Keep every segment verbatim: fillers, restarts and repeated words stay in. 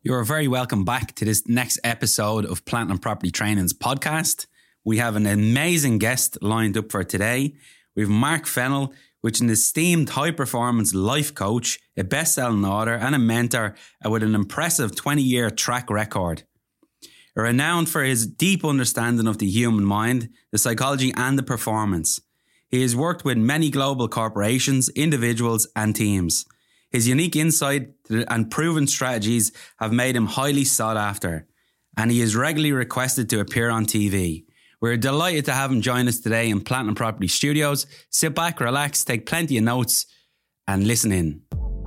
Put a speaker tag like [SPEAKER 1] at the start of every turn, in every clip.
[SPEAKER 1] You're very welcome back to this next episode of Platinum Property Training's podcast. We have an amazing guest lined up for today. We have Mark Fennell, which is an esteemed high-performance life coach, a best-selling author and a mentor with an impressive twenty-year track record. Renowned for his deep understanding of the human mind, the psychology and the performance. He has worked with many global corporations, individuals and teams. His unique insight and proven strategies have made him highly sought after, and he is regularly requested to appear on T V. We're delighted to have him join us today in Platinum Property Studios. Sit back, relax, take plenty of notes, and listen in.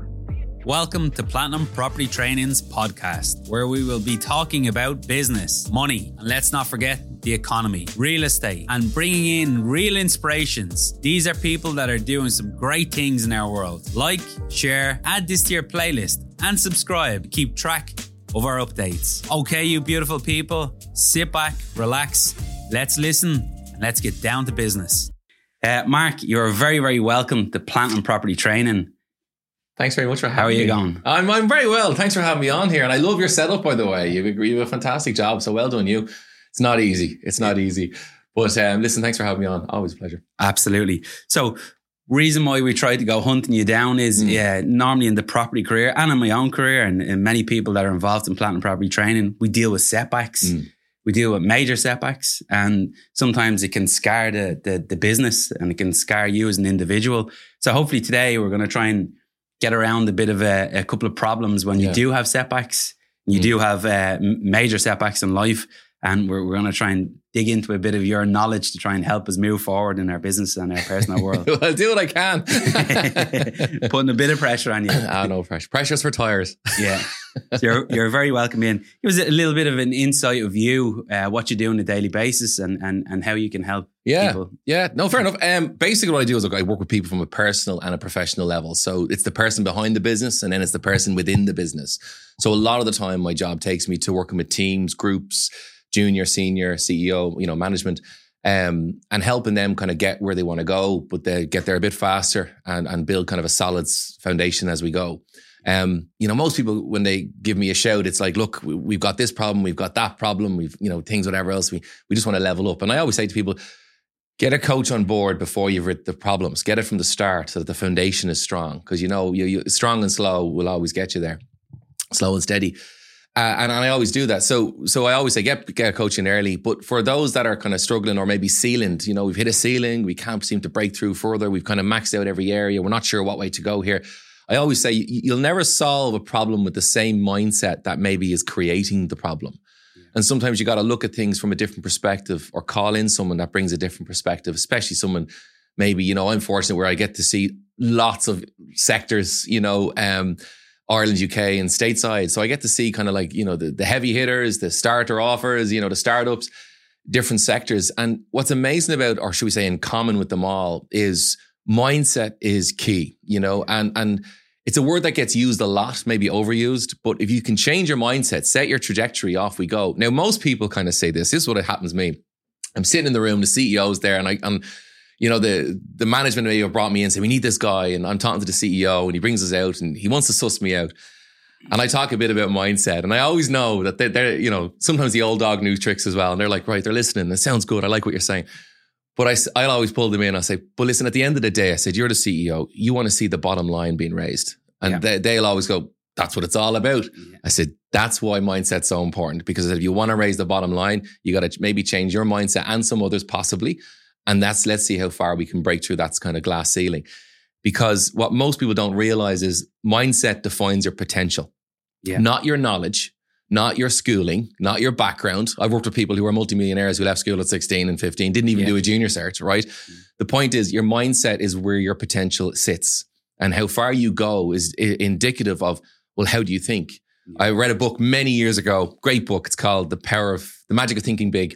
[SPEAKER 1] Welcome to Platinum Property Training's podcast, where we will be talking about business, money, and let's not forget the economy, real estate, and bringing in real inspirations. These are people that are doing some great things in our world. Like, share, add this to your playlist, and subscribe to keep track of our updates. Okay, you beautiful people, sit back, relax, let's listen, and let's get down to business. Uh, Mark, you're very, very welcome to Platinum Property Training.
[SPEAKER 2] Thanks very much for having me.
[SPEAKER 1] How are you
[SPEAKER 2] me.
[SPEAKER 1] going?
[SPEAKER 2] I'm I'm very well. Thanks for having me on here. And I love your setup, by the way. You've you have a fantastic job. So well done you. It's not easy. It's not easy. But um, listen, thanks for having me on. Always a pleasure.
[SPEAKER 1] Absolutely. So reason why we tried to go hunting you down is mm. yeah, normally in the property career and in my own career and, and many people that are involved in Platinum Property Training, we deal with setbacks. Mm. We deal with major setbacks, and sometimes it can scar the, the, the business and it can scar you as an individual. So hopefully today we're going to try and get around a bit of a, a couple of problems when you yeah. do have setbacks. You mm. do have uh, major setbacks in life, and we're, we're going to try and dig into a bit of your knowledge to try and help us move forward in our business and our personal world.
[SPEAKER 2] I'll do what I can.
[SPEAKER 1] Putting a bit of pressure on you.
[SPEAKER 2] Ah, no pressure. Pressure's for tires.
[SPEAKER 1] Yeah. So you're, you're very welcome in. Give us a little bit of an insight of you, uh, what you do on a daily basis and, and, and how you can help
[SPEAKER 2] yeah.
[SPEAKER 1] people.
[SPEAKER 2] Yeah, no, fair enough. Um, basically what I do is look, I work with people from a personal and a professional level. So it's the person behind the business and then it's the person within the business. So a lot of the time my job takes me to working with teams, groups, junior, senior, C E O, you know, management, um, and helping them kind of get where they want to go, but they get there a bit faster and, and build kind of a solid foundation as we go. Um, you know, most people, when they give me a shout, it's like, look, we, we've got this problem, we've got that problem, we've, you know, things, whatever else, we, we just want to level up. And I always say to people, get a coach on board before you've written the problems, get it from the start so that the foundation is strong. Cause you know, you, you strong and slow will always get you there, slow and steady. Uh, and, and I always do that. So, so I always say, get, get a coach in early. But for those that are kind of struggling or maybe ceilinged, you know, we've hit a ceiling, we can't seem to break through further. We've kind of maxed out every area. We're not sure what way to go here. I always say you'll never solve a problem with the same mindset that maybe is creating the problem. Yeah. And sometimes you got to look at things from a different perspective or call in someone that brings a different perspective, especially someone maybe, you know, I'm fortunate where I get to see lots of sectors, you know, um, Ireland, U K and stateside. So I get to see kind of like, you know, the, the heavy hitters, the starter offers, you know, the startups, different sectors. And what's amazing about, or should we say in common with them all, is mindset is key, you know, and, and it's a word that gets used a lot, maybe overused, but if you can change your mindset, set your trajectory, off we go. Now, most people kind of say this, this is what happens to me. I'm sitting in the room, the C E O's there and I, I'm, you know, the, the management maybe have brought me in and say, we need this guy. And I'm talking to the C E O and he brings us out and he wants to suss me out. And I talk a bit about mindset and I always know that they're, they're you know, sometimes the old dog knew tricks as well. And they're like, right, they're listening. It sounds good. I like what you're saying. But I, I'll always pull them in. I say, but listen, at the end of the day, I said, you're the C E O. You want to see the bottom line being raised. And yeah. they, they'll always go, that's what it's all about. Yeah. I said, that's why mindset's so important. Because I said, if you want to raise the bottom line, you got to maybe change your mindset and some others possibly. And that's, let's see how far we can break through that kind of glass ceiling. Because what most people don't realize is mindset defines your potential, yeah. not your knowledge, not your schooling, not your background. I've worked with people who are multimillionaires who left school at sixteen and fifteen, didn't even yeah. do a junior cert, right? Mm. The point is your mindset is where your potential sits and how far you go is indicative of, well, how do you think? Yeah. I read a book many years ago, great book. It's called The Power of, The Magic of Thinking Big.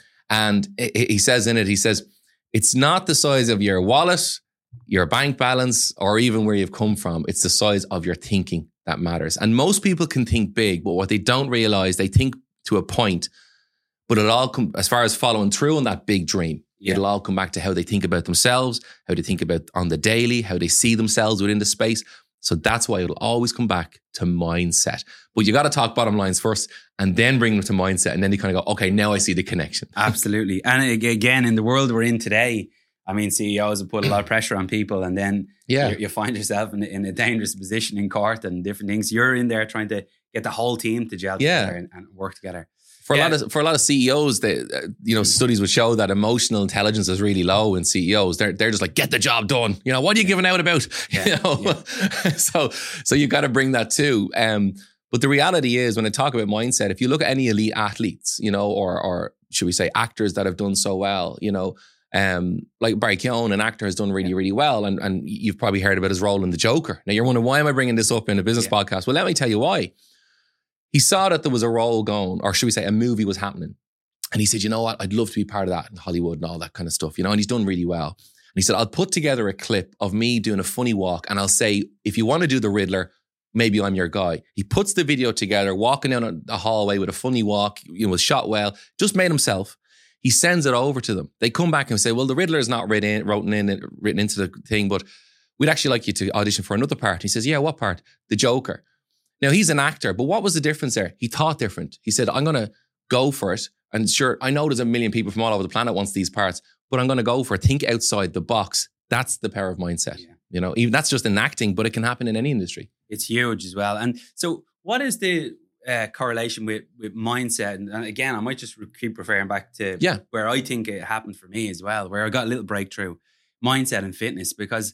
[SPEAKER 2] And he says in it, he says, it's not the size of your wallet, your bank balance, or even where you've come from. It's the size of your thinking that matters. And most people can think big, but what they don't realize, they think to a point, but it'll all come, as far as following through on that big dream, yeah. it'll all come back to how they think about themselves, how they think about on the daily, how they see themselves within the space. So that's why it'll always come back to mindset. But you got to talk bottom lines first and then bring them to mindset. And then you kind of go, okay, now I see the connection.
[SPEAKER 1] Absolutely. And again, in the world we're in today, I mean, C E Os have put a lot of pressure on people, and then
[SPEAKER 2] yeah.
[SPEAKER 1] you, you find yourself in, in a dangerous position in court and different things. You're in there trying to get the whole team to gel
[SPEAKER 2] yeah.
[SPEAKER 1] together and, and work together.
[SPEAKER 2] For
[SPEAKER 1] yeah.
[SPEAKER 2] a lot of for a lot of C E Os, they, uh, you know, studies would show that emotional intelligence is really low in C E Os. They're they're just like, get the job done. You know, what are you yeah. giving out about? Yeah. You know, yeah. so so you got to bring that too. Um, but the reality is, when I talk about mindset, if you look at any elite athletes, you know, or or should we say actors that have done so well, you know, um, like Barry Keoghan, an actor, has done really yeah. really well, and and you've probably heard about his role in The Joker. Now you're wondering, why am I bringing this up in a business yeah. podcast? Well, let me tell you why. He saw that there was a role going, or should we say a movie was happening. And he said, you know what, I'd love to be part of that in Hollywood and all that kind of stuff, you know, and he's done really well. And he said, I'll put together a clip of me doing a funny walk, and I'll say, if you want to do the Riddler, maybe I'm your guy. He puts the video together, walking down a hallway with a funny walk, you know, was shot well, just made himself. He sends it over to them. They come back and say, well, the Riddler is not written in, written in, written into the thing, but we'd actually like you to audition for another part. He says, yeah, what part? The Joker. Now, he's an actor, but what was the difference there? He thought different. He said, I'm going to go for it. And sure, I know there's a million people from all over the planet wants these parts, but I'm going to go for it. Think outside the box. That's the power of mindset. Yeah. You know, even that's just in acting, but it can happen in any industry.
[SPEAKER 1] It's huge as well. And so what is the uh, correlation with, with mindset? And, and again, I might just re- keep referring back to
[SPEAKER 2] yeah.
[SPEAKER 1] where I think it happened for me as well, where I got a little breakthrough, mindset and fitness, because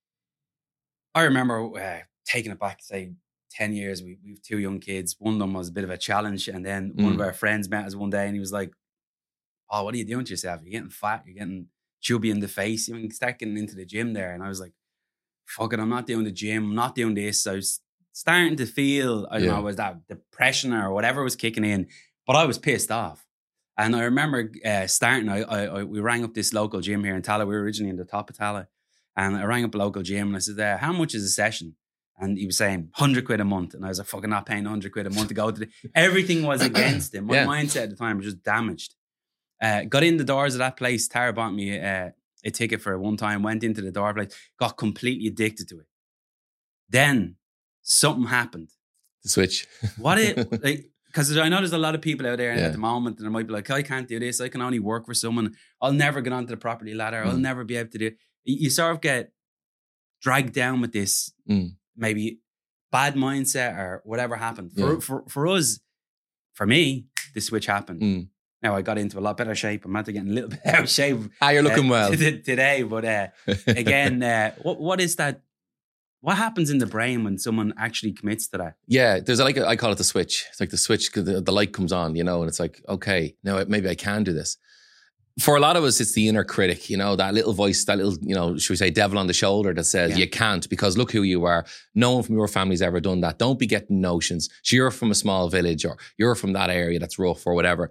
[SPEAKER 1] I remember uh, taking it back, say, ten years, we, we have two young kids. One of them was a bit of a challenge. And then mm. one of our friends met us one day and he was like, oh, what are you doing to yourself? You're getting fat. You're getting chubby in the face. You can start getting into the gym there. And I was like, fuck it, I'm not doing the gym. I'm not doing this. I was starting to feel, I don't yeah. know, was that depression or whatever was kicking in. But I was pissed off. And I remember uh, starting, I, I, I we rang up this local gym here in Tala. We were originally in the top of Tala. And I rang up a local gym and I said, uh, how much is a session? And he was saying one hundred quid a month. And I was like, fucking not paying one hundred quid a month to go to the... Everything was against him. My yeah. mindset at the time was just damaged. Uh, got in the doors of that place. Tara bought me uh, a ticket for it one time. Went into the door place. Got completely addicted to it. Then something happened.
[SPEAKER 2] The switch.
[SPEAKER 1] What it... like, because I know there's a lot of people out there
[SPEAKER 2] yeah.
[SPEAKER 1] at the moment that might be like, I can't do this. I can only work for someone. I'll never get onto the property ladder. Mm. I'll never be able to do it. You sort of get dragged down with this... Mm. maybe bad mindset or whatever happened. For,
[SPEAKER 2] yeah. for
[SPEAKER 1] for us, for me, the switch happened.
[SPEAKER 2] Mm.
[SPEAKER 1] Now I got into a lot better shape. I'm after getting a little bit out of shape.
[SPEAKER 2] Ah, you're looking
[SPEAKER 1] uh,
[SPEAKER 2] well
[SPEAKER 1] today. But uh, again, uh, what what is that? What happens in the brain when someone actually commits to that?
[SPEAKER 2] Yeah, there's like a, I call it the switch. It's like the switch because the, the light comes on, you know, and it's like, okay, now maybe I can do this. For a lot of us, it's the inner critic, you know, that little voice, that little, you know, should we say devil on the shoulder that says, yeah. you can't because look who you are. No one from your family's ever done that. Don't be getting notions. So you're from a small village or you're from that area that's rough or whatever.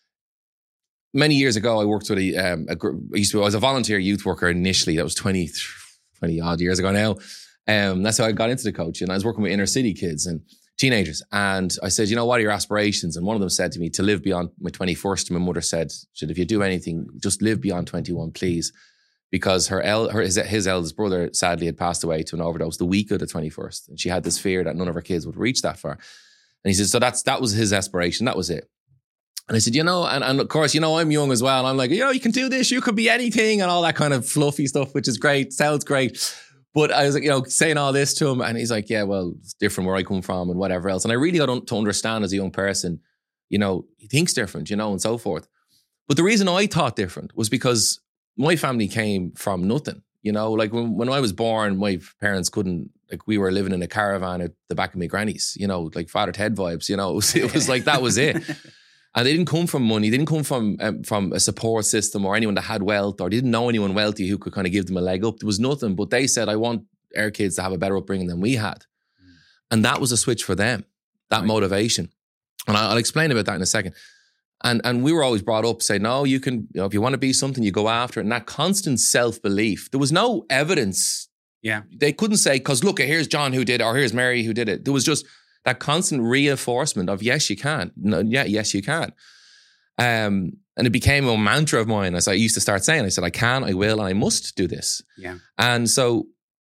[SPEAKER 2] Many years ago, I worked with a, um, a group, I, used to, I was a volunteer youth worker initially. That was twenty, twenty odd years ago now. Um, that's how I got into the coaching. I was working with inner city kids and teenagers. And I said, you know, what are your aspirations? And one of them said to me, to live beyond my twenty-first. And my mother said, should if you do anything, just live beyond twenty-one, please. Because her, el- her his, his eldest brother sadly had passed away to an overdose the week of the twenty-first. And she had this fear that none of her kids would reach that far. And he said, so that's that was his aspiration. That was it. And I said, you know, and, and of course, you know, I'm young as well. And I'm like, you know, you can do this. You could be anything and all that kind of fluffy stuff, which is great. Sounds great. But I was like, you know, saying all this to him and he's like, yeah, well, it's different where I come from and whatever else. And I really got to understand as a young person, you know, he thinks different, you know, and so forth. But the reason I thought different was because my family came from nothing, you know, like when, when I was born, my parents couldn't, like we were living in a caravan at the back of my granny's, you know, like Father Ted vibes, you know, it was, it was like, that was it. And they didn't come from money. They didn't come from um, from a support system or anyone that had wealth or they didn't know anyone wealthy who could kind of give them a leg up. There was nothing. But they said, I want our kids to have a better upbringing than we had. Mm. And that was a switch for them, that right. motivation. And I'll explain about that in a second. And and we were always brought up saying, no, you can, you know, if you want to be something, you go after it. And that constant self-belief, there was no evidence.
[SPEAKER 1] Yeah.
[SPEAKER 2] They couldn't say, because look, here's John who did it or here's Mary who did it. There was just that constant reinforcement of, yes, you can. No, yeah, yes, you can. Um, and it became a mantra of mine. As I used to start saying, I said, I can, I will, and I must do this.
[SPEAKER 1] Yeah.
[SPEAKER 2] And so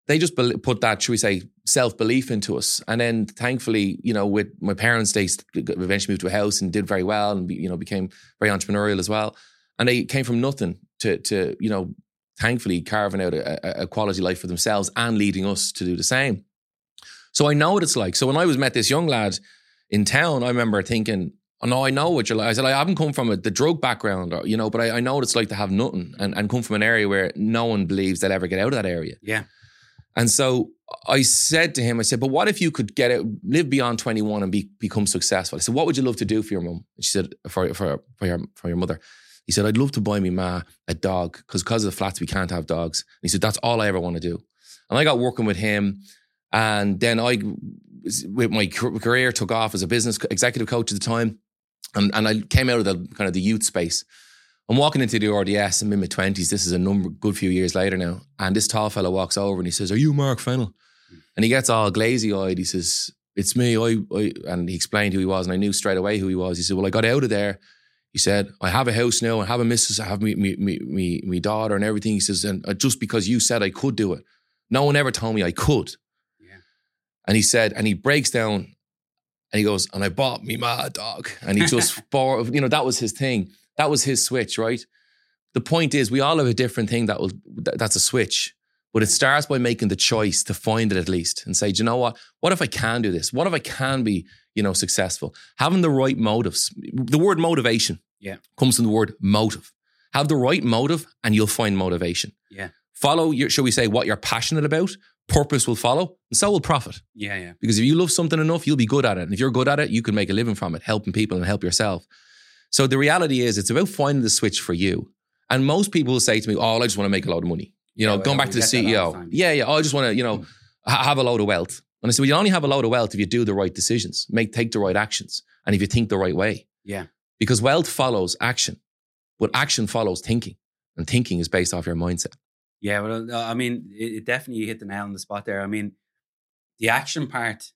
[SPEAKER 2] they just bel- put that, should we say, self-belief into us. And then thankfully, you know, with my parents, they eventually moved to a house and did very well and, you know, became very entrepreneurial as well. And they came from nothing to, to you know, thankfully carving out a, a quality life for themselves and leading us to do the same. So I know what it's like. So when I was met this young lad in town, I remember thinking, oh, no, I know what you're like. I said, I haven't come from a, the drug background, or, you know, but I, I know what it's like to have nothing and, and come from an area where no one believes they'll ever get out of that area.
[SPEAKER 1] Yeah.
[SPEAKER 2] And so I said to him, I said, but what if you could get out, live beyond twenty-one and be, become successful? I said, what would you love to do for your mum? And she said, for, for, for, your, for your mother. He said, I'd love to buy me ma a dog because because of the flats, we can't have dogs. And he said, that's all I ever want to do. And I got working with him. And then I, with my career, took off as a business executive coach at the time. And, and I came out of the kind of the youth space. I'm walking into the R D S, I'm in my twenties. This is a number, good few years later now. And this tall fella walks over and he says, are you Mark Fennell? And he gets all glazy eyed. He says, it's me. I, I, and he explained who he was. And I knew straight away who he was. He said, well, I got out of there. He said, I have a house now. I have a missus. I have me, me, me, me, me daughter and everything. He says, and just because you said I could do it. No one ever told me I could.
[SPEAKER 1] Yeah.
[SPEAKER 2] And he said, and he breaks down and he goes, and I bought me ma dog. And he just bought, you know, that was his thing. That was his switch, right? The point is, we all have a different thing that will, that's a switch. But it starts by making the choice to find it at least and say, do you know what? What if I can do this? What if I can be, you know, successful? Having the right motives. The word motivation
[SPEAKER 1] yeah.
[SPEAKER 2] comes from the word motive. Have the right motive and you'll find motivation.
[SPEAKER 1] Yeah.
[SPEAKER 2] Follow your, shall we say, what you're passionate about. Purpose will follow and so will profit.
[SPEAKER 1] Yeah, yeah.
[SPEAKER 2] Because if you love something enough, you'll be good at it. And if you're good at it, you can make a living from it, helping people and help yourself. So the reality is it's about finding the switch for you. And most people will say to me, oh, I just want to make a lot of money. You know,
[SPEAKER 1] yeah,
[SPEAKER 2] going
[SPEAKER 1] well,
[SPEAKER 2] back to the C E O. Yeah, yeah. Oh, I just want to, you know, mm. ha- have a load of wealth. And I said, well, you only have a load of wealth if you do the right decisions, make take the right actions, and if you think the right way.
[SPEAKER 1] Yeah.
[SPEAKER 2] Because wealth follows action, but action follows thinking. And thinking is based off your mindset.
[SPEAKER 1] Yeah, well, I mean, it, it definitely hit the nail on the spot there. I mean, the action part,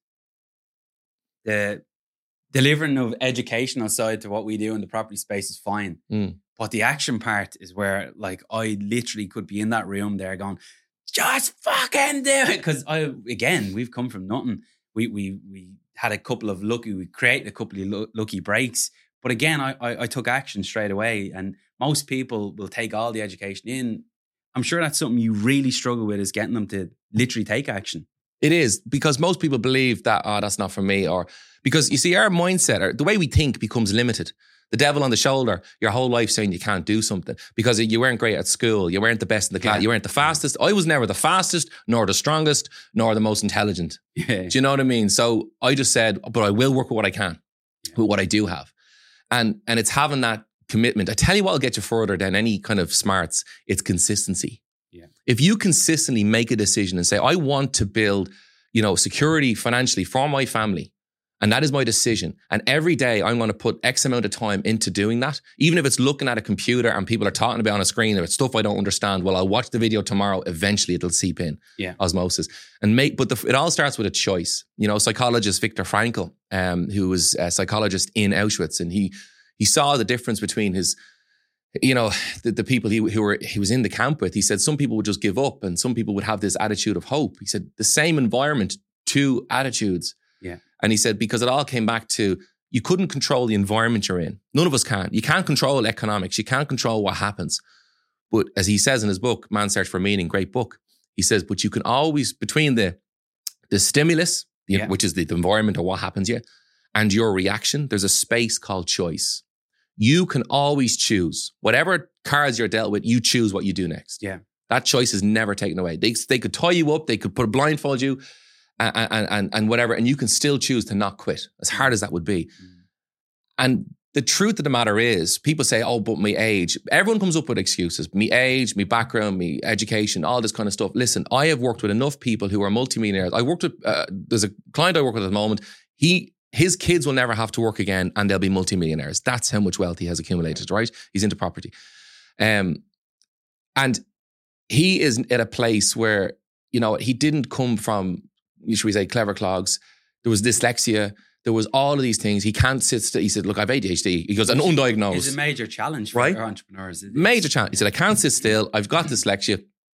[SPEAKER 1] the delivering of educational side to what we do in the property space is fine.
[SPEAKER 2] Mm.
[SPEAKER 1] But the action part is where, like, I literally could be in that room there going, just fucking do it. Because I, again, we've come from nothing. We we we had a couple of lucky, we created a couple of lo- lucky breaks. But again, I, I I took action straight away. And most people will take all the education in. I'm sure that's something you really struggle with, is getting them to literally take action.
[SPEAKER 2] It is, because most people believe that, oh, that's not for me. Or because you see, our mindset, or the way we think becomes limited. The devil on the shoulder, your whole life saying you can't do something because you weren't great at school. You weren't the best in the class. Yeah. You weren't the fastest. I was never the fastest, nor the strongest, nor the most intelligent.
[SPEAKER 1] Yeah.
[SPEAKER 2] Do you know what I mean? So I just said, but I will work with what I can, yeah. with what I do have. And, and it's having that commitment. I tell you what will get you further than any kind of smarts. It's consistency.
[SPEAKER 1] Yeah.
[SPEAKER 2] If you consistently make a decision and say, I want to build, you know, security financially for my family, and that is my decision. And every day I'm going to put X amount of time into doing that. Even if it's looking at a computer and people are talking about on a screen, if it's stuff I don't understand, well, I'll watch the video tomorrow. Eventually it'll seep in.
[SPEAKER 1] Yeah.
[SPEAKER 2] Osmosis. And make, but the, it all starts with a choice. You know, psychologist Viktor Frankl, um, who was a psychologist in Auschwitz, and he, he saw the difference between his, you know, the, the people he, who were, he was in the camp with. He said some people would just give up and some people would have this attitude of hope. He said the same environment, two attitudes.
[SPEAKER 1] Yeah.
[SPEAKER 2] And he said, because it all came back to, you couldn't control the environment you're in. None of us can. You can't control economics. You can't control what happens. But as he says in his book, Man's Search for Meaning, great book. He says, but you can always, between the, the stimulus, the,
[SPEAKER 1] yeah.
[SPEAKER 2] which is the, the environment or what happens here, and your reaction, there's a space called choice. You can always choose. Whatever cards you're dealt with, you choose what you do next.
[SPEAKER 1] Yeah.
[SPEAKER 2] That choice is never taken away. They, they could tie you up. They could put a blindfold you. And, and and whatever, and you can still choose to not quit, as hard as that would be. Mm. And the truth of the matter is, people say, oh, but my age. Everyone comes up with excuses. Me age, me background, me education, all this kind of stuff. Listen, I have worked with enough people who are multimillionaires. I worked with, uh, there's a client I work with at the moment. He, his kids will never have to work again and they'll be multimillionaires. That's how much wealth he has accumulated, right? He's into property. Um, and he is at a place where, you know, he didn't come from, should we say, clever clogs. There was dyslexia. There was all of these things. He can't sit still. He said, look, I have A D H D. He goes, an undiagnosed.
[SPEAKER 1] It's a major challenge for
[SPEAKER 2] right?
[SPEAKER 1] entrepreneurs. It's,
[SPEAKER 2] major challenge. He said, I can't sit still. I've got dyslexia.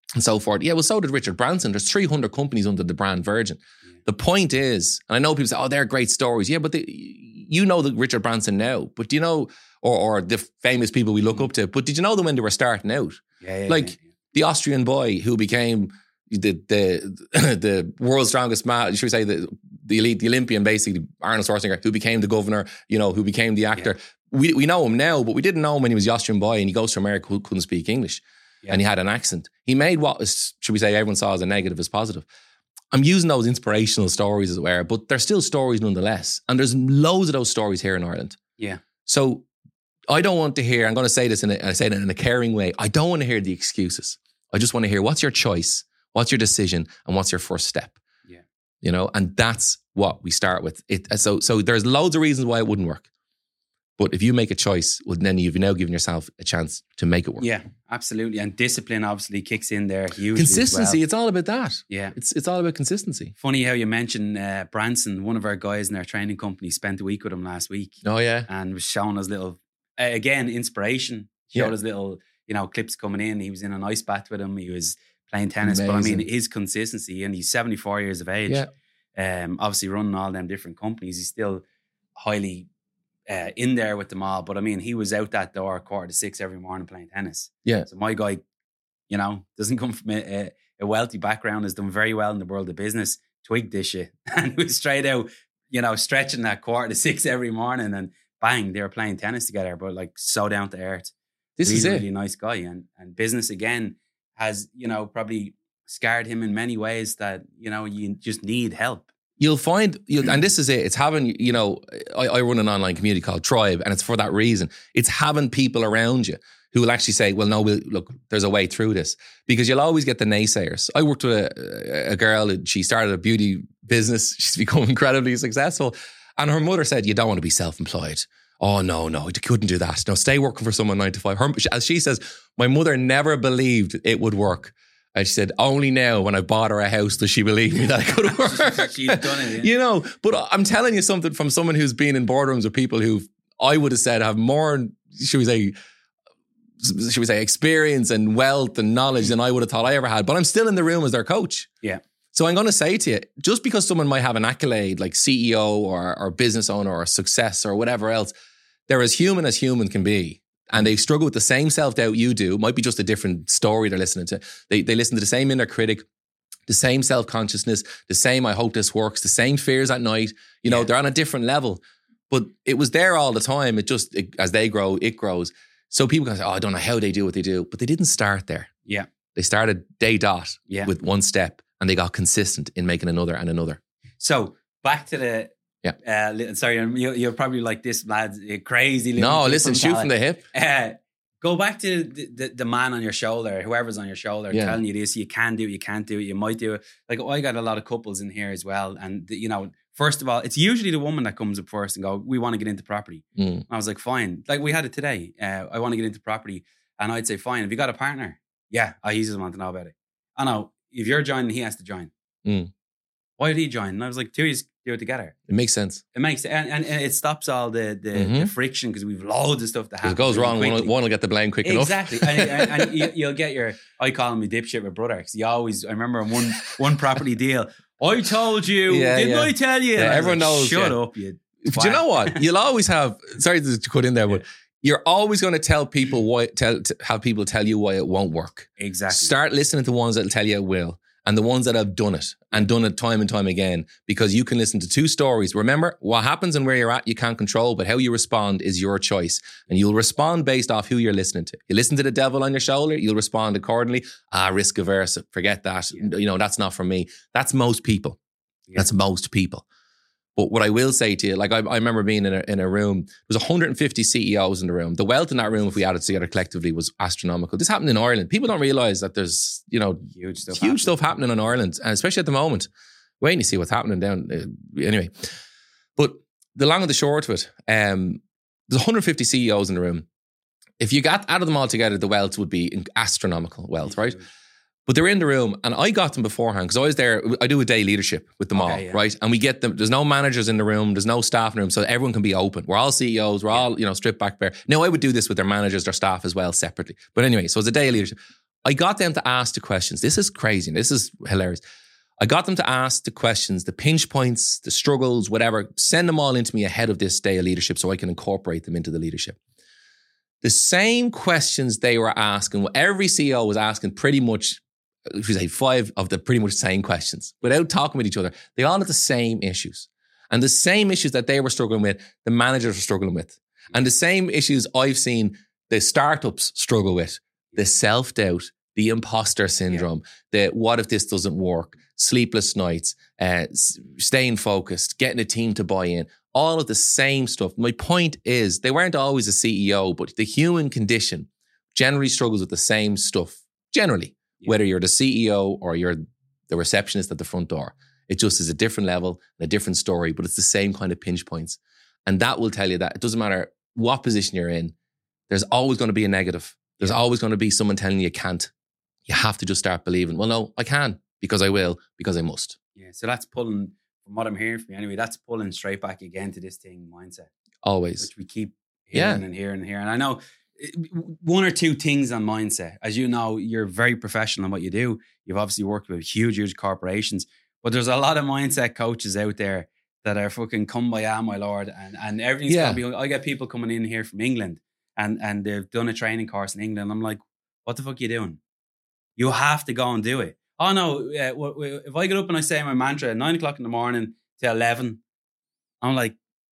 [SPEAKER 2] and so forth. Yeah, well, so did Richard Branson. There's three hundred companies under the brand Virgin. Yeah. The point is, and I know people say, oh, they're great stories. Yeah, but the, you know the Richard Branson now. But do you know, or, or the famous people we look up to, but did you know them when they were starting out?
[SPEAKER 1] Yeah, yeah,
[SPEAKER 2] like
[SPEAKER 1] yeah, yeah.
[SPEAKER 2] the Austrian boy who became the the the world's strongest man, should we say the, the elite, the Olympian, basically, Arnold Schwarzenegger, who became the governor, you know, who became the actor. Yeah. We we know him now, but we didn't know him when he was the Austrian boy and he goes to America who couldn't speak English. Yeah. And he had an accent. He made what was, should we say, everyone saw as a negative as positive. I'm using those inspirational stories as it were, but they're still stories nonetheless. And there's loads of those stories here in Ireland.
[SPEAKER 1] Yeah.
[SPEAKER 2] So I don't want to hear, I'm going to say this in a, I say it in a caring way. I don't want to hear the excuses. I just want to hear what's your choice, what's your decision, and what's your first step.
[SPEAKER 1] Yeah.
[SPEAKER 2] You know, and that's what we start with. It, so, so there's loads of reasons why it wouldn't work. But if you make a choice, well, then you've now given yourself a chance to make it work.
[SPEAKER 1] Yeah, absolutely. And discipline obviously kicks in there hugely.
[SPEAKER 2] Consistency,
[SPEAKER 1] as well.
[SPEAKER 2] It's all about that.
[SPEAKER 1] Yeah.
[SPEAKER 2] It's it's all about consistency.
[SPEAKER 1] Funny how you mentioned uh, Branson. One of our guys in our training company spent a week with him last week.
[SPEAKER 2] Oh, yeah.
[SPEAKER 1] And was showing us little, uh, again, inspiration. Showed
[SPEAKER 2] Yeah.
[SPEAKER 1] us little, you know, clips coming in. He was in an ice bath with him. He was playing tennis.
[SPEAKER 2] Amazing.
[SPEAKER 1] But I mean, his consistency, and he's seventy-four years of age.
[SPEAKER 2] Yeah.
[SPEAKER 1] Um, obviously running all them different companies. He's still highly uh, in there with them all. But I mean, he was out that door quarter to six every morning playing tennis.
[SPEAKER 2] Yeah.
[SPEAKER 1] So my guy, you know, doesn't come from a, a wealthy background, has done very well in the world of business, twigged this shit, and was straight out, you know, stretching that quarter to six every morning, and bang, they were playing tennis together, but like so down to earth.
[SPEAKER 2] This
[SPEAKER 1] really,
[SPEAKER 2] is it.
[SPEAKER 1] Really nice guy. And, and business again has, you know, probably scarred him in many ways that, you know, you just need help.
[SPEAKER 2] You'll find, you'll, and this is it, it's having, you know, I, I run an online community called Tribe, and it's for that reason. It's having people around you who will actually say, well, no, we'll, look, there's a way through this. Because you'll always get the naysayers. I worked with a, a girl, she started a beauty business. She's become incredibly successful. And her mother said, you don't want to be self-employed. Oh, no, no, you couldn't do that. No, stay working for someone nine to five. Her, as she says, my mother never believed it would work. And she said, only now when I bought her a house does she believe me that it could work.
[SPEAKER 1] She's done it. Yeah.
[SPEAKER 2] You know, but I'm telling you something from someone who's been in boardrooms with people who I would have said have more, should we say, should we say, experience and wealth and knowledge than I would have thought I ever had. But I'm still in the room as their coach.
[SPEAKER 1] Yeah.
[SPEAKER 2] So I'm going to say to you, just because someone might have an accolade like C E O or, or business owner or success or whatever else, they're as human as human can be. And they struggle with the same self-doubt you do. It might be just a different story they're listening to. They they listen to the same inner critic, the same self-consciousness, the same I hope this works, the same fears at night. You know, yeah. They're on a different level. But it was there all the time. It just, it, as they grow, it grows. So people can say, oh, I don't know how they do what they do. But they didn't start there.
[SPEAKER 1] Yeah.
[SPEAKER 2] They started day dot
[SPEAKER 1] yeah.
[SPEAKER 2] with one step. And they got consistent in making another and another.
[SPEAKER 1] So back to the,
[SPEAKER 2] yeah.
[SPEAKER 1] Uh, sorry, you, you're probably like this, lads, crazy.
[SPEAKER 2] No, listen, shoot from the hip.
[SPEAKER 1] Uh, go back to the, the, the man on your shoulder, whoever's on your shoulder, yeah. telling you this, you can do it, you can't do it, you might do it. Like, I got a lot of couples in here as well. And, the, you know, first of all, it's usually the woman that comes up first and go, we want to get into property.
[SPEAKER 2] Mm.
[SPEAKER 1] And I was like, fine. Like, we had it today. Uh, I want to get into property. And I'd say, fine. Have you got a partner? Yeah. Oh, he doesn't want to know about it. I know. If you're joining, he has to join.
[SPEAKER 2] Mm.
[SPEAKER 1] Why did he join? And I was like, two of you do it together.
[SPEAKER 2] It makes sense.
[SPEAKER 1] It makes and, and, and it stops all the the, mm-hmm. the friction because we've loads of stuff that happens.
[SPEAKER 2] If it goes
[SPEAKER 1] really
[SPEAKER 2] wrong, one will, one will get the blame quick
[SPEAKER 1] exactly.
[SPEAKER 2] enough.
[SPEAKER 1] Exactly. and, and, and you, you'll get your, I call him a dipshit with brother because he always, I remember in one, one property deal, I told you,
[SPEAKER 2] yeah,
[SPEAKER 1] didn't
[SPEAKER 2] yeah.
[SPEAKER 1] I tell you?
[SPEAKER 2] Yeah, everyone
[SPEAKER 1] like,
[SPEAKER 2] knows.
[SPEAKER 1] Shut
[SPEAKER 2] yeah.
[SPEAKER 1] up, you.
[SPEAKER 2] Do you know what? You'll always have, sorry to cut in there, but you're always going to tell people why, tell, have people tell you why it won't work.
[SPEAKER 1] Exactly.
[SPEAKER 2] Start listening to ones that'll tell you it will. And the ones that have done it and done it time and time again, because you can listen to two stories. Remember, what happens and where you're at, you can't control, but how you respond is your choice. And you'll respond based off who you're listening to. You listen to the devil on your shoulder, you'll respond accordingly. Ah, risk averse, forget that. Yeah. You know, that's not for me. That's most people. Yeah. That's most people. But what I will say to you, like I, I remember being in a, in a room, there was one hundred fifty C E Os in the room. The wealth in that room, if we added together collectively, was astronomical. This happened in Ireland. People don't realize that there's, you know, huge stuff, huge happening. stuff happening in Ireland, and especially at the moment. Wait and you see what's happening down. Uh, anyway, but the long and the short of it, um, there's one hundred fifty C E Os in the room. If you got out of them all together, the wealth would be astronomical wealth, right? But they're in the room, and I got them beforehand because I was there. I do a day leadership with them okay, all, yeah. right? And we get them. There's no managers in the room. There's no staff in the room, so everyone can be open. We're all C E Os. We're yeah. all, you know, stripped back bare. Now, I would do this with their managers, their staff as well, separately. But anyway, so it's a day leadership. I got them to ask the questions. This is crazy. This is hilarious. I got them to ask the questions, the pinch points, the struggles, whatever. Send them all into me ahead of this day of leadership so I can incorporate them into the leadership. The same questions they were asking, every C E O was asking pretty much, if you say five of the pretty much same questions without talking with each other. They all had the same issues. And the same issues that they were struggling with, the managers were struggling with. And the same issues I've seen the startups struggle with, the self-doubt, the imposter syndrome, yeah. the what if this doesn't work, sleepless nights, uh, staying focused, getting a team to buy in, all of the same stuff. My point is they weren't always a C E O, but the human condition generally struggles with the same stuff, generally, yeah. whether you're the C E O or you're the receptionist at the front door. It just is a different level, a different story, but it's the same kind of pinch points. And that will tell you that it doesn't matter what position you're in, there's always going to be a negative. There's yeah. always going to be someone telling you you can't. You have to just start believing, well, no, I can, because I will, because I must.
[SPEAKER 1] Yeah, so that's pulling, from what I'm hearing from you anyway, that's pulling straight back again to this thing mindset.
[SPEAKER 2] Always.
[SPEAKER 1] Which we keep hearing yeah. and hearing and hearing. And I know one or two things on mindset. As you know, you're very professional in what you do. You've obviously worked with huge, huge corporations, but there's a lot of mindset coaches out there that are fucking come by ah, my lord, and, and everything's yeah. going to be, I get people coming in here from England and, and they've done a training course in England. I'm like, what the fuck are you doing? You have to go and do it. Oh no, uh, w- w- if I get up and I say my mantra at nine o'clock in the morning to eleven, I'm like,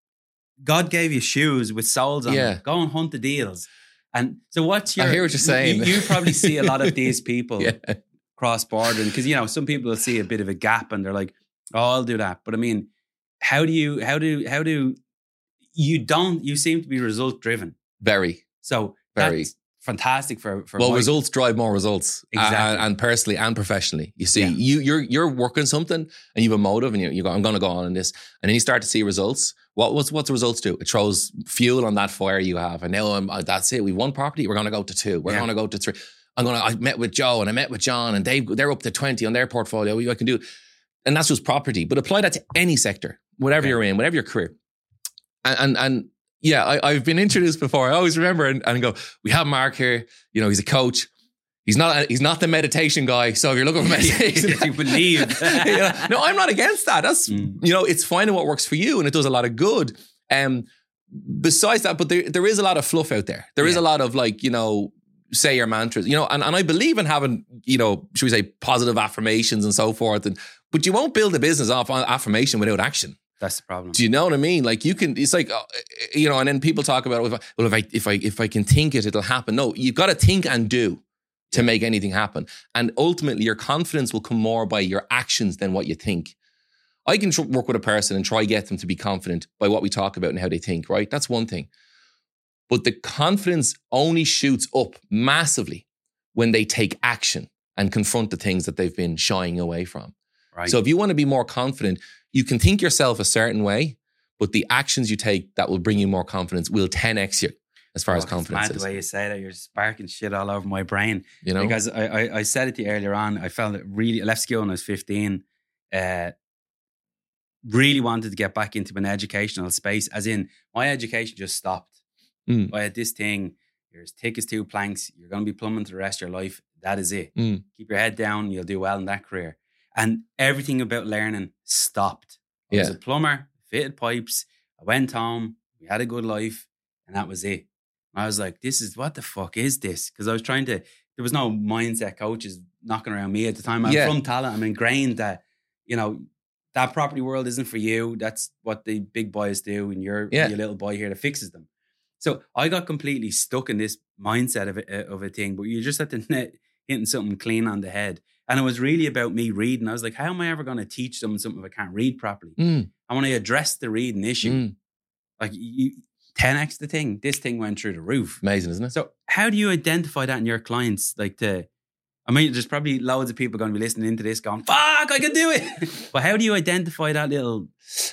[SPEAKER 1] God gave you shoes with soles on
[SPEAKER 2] yeah.
[SPEAKER 1] them. Go and hunt the deals. And so what's your...
[SPEAKER 2] I hear what you're saying.
[SPEAKER 1] You, you probably see a lot of these people
[SPEAKER 2] yeah.
[SPEAKER 1] cross-border, because, you know, some people will see a bit of a gap and they're like, oh, I'll do that. But I mean, how do you, how do, how do, you don't, you seem to be result driven.
[SPEAKER 2] Very.
[SPEAKER 1] So
[SPEAKER 2] Very.
[SPEAKER 1] That's fantastic for, for
[SPEAKER 2] well
[SPEAKER 1] my,
[SPEAKER 2] results drive more results.
[SPEAKER 1] Exactly.
[SPEAKER 2] And, and personally and professionally. You see,
[SPEAKER 1] yeah.
[SPEAKER 2] you, you're you're working something and you have a motive and you, you go, I'm going to go on in this. And then you start to see results. What what's, what's the results do? It throws fuel on that fire you have. And now I'm, that's it. We won property. We're going to go to two. We're yeah. going to go to three. I'm going to, I met with Joe and I met with John and they they're up to twenty on their portfolio. I can do. And that's just property. But apply that to any sector, whatever yeah. you're in, whatever your career. And, and, and yeah, I, I've been introduced before. I always remember and, and go, we have Mark here. You know, he's a coach. He's not he's not the meditation guy. So if you're looking for meditation,
[SPEAKER 1] you believe.
[SPEAKER 2] yeah. No, I'm not against that. That's, mm. you know, it's finding what works for you and it does a lot of good. Um, besides that, but there, there is a lot of fluff out there. There yeah. is a lot of like, you know, say your mantras, you know, and, and I believe in having, you know, should we say positive affirmations and so forth. And but you won't build a business off affirmation without action.
[SPEAKER 1] That's the problem.
[SPEAKER 2] Do you know what I mean? Like you can, it's like, uh, you know, and then people talk about, well, if I, well, if I, if I, if I can think it, it'll happen. No, you've got to think and do to make anything happen. And ultimately your confidence will come more by your actions than what you think. I can tr- work with a person and try get them to be confident by what we talk about and how they think, right? That's one thing. But the confidence only shoots up massively when they take action and confront the things that they've been shying away from.
[SPEAKER 1] Right.
[SPEAKER 2] So if you want to be more confident, you can think yourself a certain way, but the actions you take that will bring you more confidence will ten x you as far oh, as confidence
[SPEAKER 1] is.
[SPEAKER 2] The
[SPEAKER 1] way you say that, you're sparking shit all over my brain.
[SPEAKER 2] You know,
[SPEAKER 1] because I, I, I said it to you earlier on. I felt it really. I left school when I was fifteen. Uh, really wanted to get back into an educational space, as in my education just stopped.
[SPEAKER 2] Mm.
[SPEAKER 1] I had this thing. You're as thick as two planks. You're going to be plumbing for the rest of your life. That is it.
[SPEAKER 2] Mm.
[SPEAKER 1] Keep your head down. You'll do well in that career. And everything about learning stopped. I
[SPEAKER 2] yeah.
[SPEAKER 1] was a plumber, fitted pipes. I went home. We had a good life. And that was it. And I was like, this is, what the fuck is this? Because I was trying to, there was no mindset coaches knocking around me at the time. I'm
[SPEAKER 2] yeah.
[SPEAKER 1] from talent. I'm ingrained that, you know, that property world isn't for you. That's what the big boys do. And you're
[SPEAKER 2] yeah.
[SPEAKER 1] your little boy here that fixes them. So I got completely stuck in this mindset of a, of a thing. But you just had to net hitting something clean on the head. And it was really about me reading. I was like, how am I ever going to teach someone something if I can't read properly?
[SPEAKER 2] Mm.
[SPEAKER 1] I want to address the reading issue.
[SPEAKER 2] Mm.
[SPEAKER 1] Like you, ten x the thing. This thing went through the roof.
[SPEAKER 2] Amazing, isn't it?
[SPEAKER 1] So how do you identify that in your clients? Like to, I mean, there's probably loads of people going to be listening into this going, fuck, I can do it. But how do you identify that little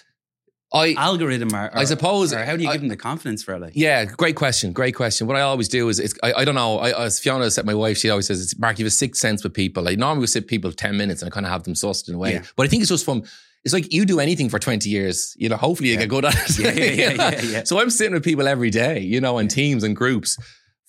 [SPEAKER 2] I,
[SPEAKER 1] algorithm? Or, or,
[SPEAKER 2] I suppose.
[SPEAKER 1] Or how do you
[SPEAKER 2] I,
[SPEAKER 1] give them the confidence for it? Like?
[SPEAKER 2] Yeah, great question. Great question. What I always do is, it's, I, I don't know, I, as Fiona said, my wife, she always says, it's, Mark, you have a sixth sense with people. Like normally we sit people ten minutes and I kind of have them sussed in a way.
[SPEAKER 1] Yeah.
[SPEAKER 2] But I think it's just from, it's like you do anything for twenty years, you know, hopefully you
[SPEAKER 1] yeah.
[SPEAKER 2] get good at it.
[SPEAKER 1] Yeah, yeah, yeah, yeah, yeah.
[SPEAKER 2] So I'm sitting with people every day, you know, in teams and groups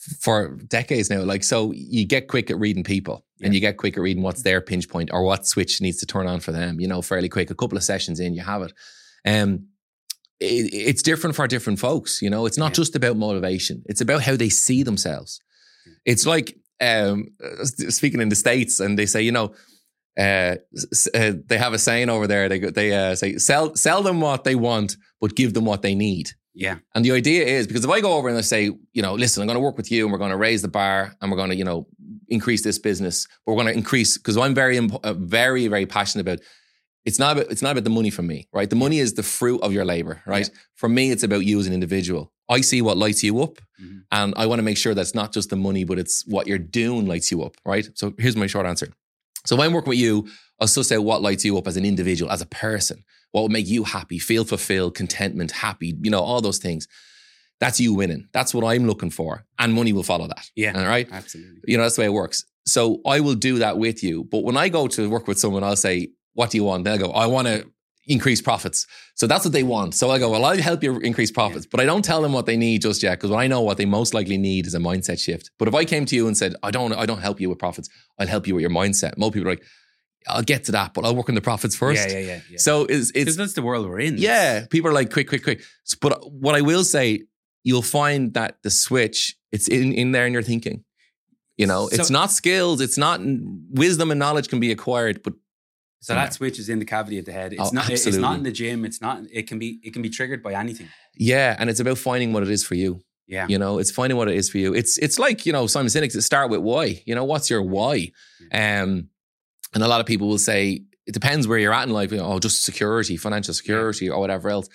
[SPEAKER 2] for decades now. Like, so you get quick at reading people yeah. and you get quick at reading what's their pinch point or what switch needs to turn on for them, you know, fairly quick. A couple of sessions in, you have it. Um, it it's different for different folks, you know. It's not yeah. just about motivation. It's about how they see themselves. It's like, um, speaking in the States, and they say, you know, uh, uh, they have a saying over there. They they uh, say, sell sell them what they want, but give them what they need.
[SPEAKER 1] Yeah.
[SPEAKER 2] And the idea is, because if I go over and I say, you know, listen, I'm going to work with you and we're going to raise the bar and we're going to, you know, increase this business, but we're going to increase, because I'm very, uh, very, very passionate about, it's not about, it's not about the money from me, right? The money is the fruit of your labor, right? Yeah. For me, it's about you as an individual. I see what lights you up mm-hmm. and I want to make sure that's not just the money, but it's what you're doing lights you up, right? So here's my short answer. So when I'm working with you, I'll suss out what lights you up as an individual, as a person. What would make you happy, feel fulfilled, contentment, happy, you know, all those things. That's you winning. That's what I'm looking for. And money will follow that.
[SPEAKER 1] Yeah.
[SPEAKER 2] All right?
[SPEAKER 1] Absolutely.
[SPEAKER 2] You know, that's the way it works. So I will do that with you. But when I go to work with someone, I'll say, what do you want? They'll go, I want to increase profits. So that's what they want. So I go, well, I'll help you increase profits. Yeah. But I don't tell them what they need just yet, because what I know what they most likely need is a mindset shift. But if I came to you and said, I don't, I don't help you with profits, I'll help you with your mindset. Most people are like, I'll get to that, but I'll work on the profits first.
[SPEAKER 1] Yeah, yeah, yeah. yeah.
[SPEAKER 2] So it's, it's
[SPEAKER 1] that's the world we're in.
[SPEAKER 2] Yeah. People are like, quick, quick, quick. But what I will say, you'll find that the switch, it's in, in there in your thinking. You know, so, it's not skills, it's not wisdom and knowledge can be acquired, but
[SPEAKER 1] so that switch is in the cavity of the head. It's
[SPEAKER 2] oh,
[SPEAKER 1] not.
[SPEAKER 2] Absolutely.
[SPEAKER 1] It's not in the gym. It's not. It can be. It can be triggered by anything.
[SPEAKER 2] Yeah, and it's about finding what it is for you.
[SPEAKER 1] Yeah,
[SPEAKER 2] you know, it's finding what it is for you. It's it's like, you know, Simon Sinek, start with why. You know, what's your why? Yeah. Um, and a lot of people will say it depends where you're at in life. You know, oh, just security, financial security, yeah. or whatever else.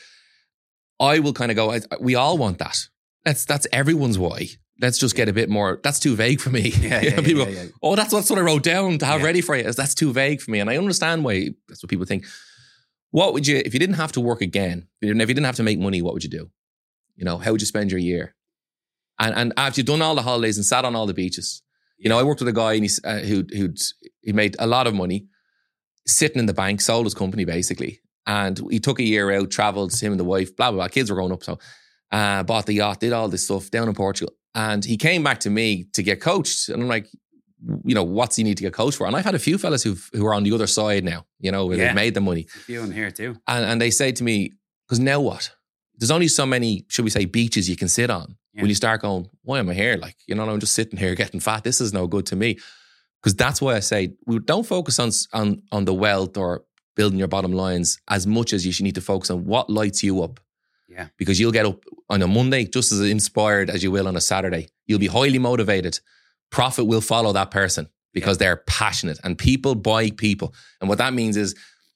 [SPEAKER 2] I will kind of go. I, we all want that. That's that's everyone's why. Let's just get a bit more. That's too vague for me.
[SPEAKER 1] Yeah, yeah,
[SPEAKER 2] people
[SPEAKER 1] yeah, yeah.
[SPEAKER 2] go, oh, that's, that's what I wrote down to have
[SPEAKER 1] yeah.
[SPEAKER 2] ready for you. That's too vague for me. And I understand why that's what people think. What would you, if you didn't have to work again, if you didn't have to make money, what would you do? You know, how would you spend your year? And and after you've done all the holidays and sat on all the beaches, you know, I worked with a guy and he's, uh, who who'd he made a lot of money, sitting in the bank, sold his company basically, and he took a year out, travelled, him and the wife, blah blah blah. Kids were growing up, so uh, bought the yacht, did all this stuff down in Portugal, and he came back to me to get coached, and I'm like, you know, what's he need to get coached for? And I've had a few fellas who who are on the other side now, you know, where yeah. they've made the money.
[SPEAKER 1] A few in here too,
[SPEAKER 2] and and they say to me, because now what? There's only so many, should we say, beaches you can sit on. Yeah. When you start going, why am I here? Like, you know, I'm just sitting here getting fat. This is no good to me. Because that's why I say, we don't focus on, on, on the wealth or building your bottom lines as much as you should need to focus on what lights you up.
[SPEAKER 1] Yeah.
[SPEAKER 2] Because you'll get up on a Monday just as inspired as you will on a Saturday. You'll be highly motivated. Profit will follow that person because yeah. they're passionate, and people buy people. And what that means is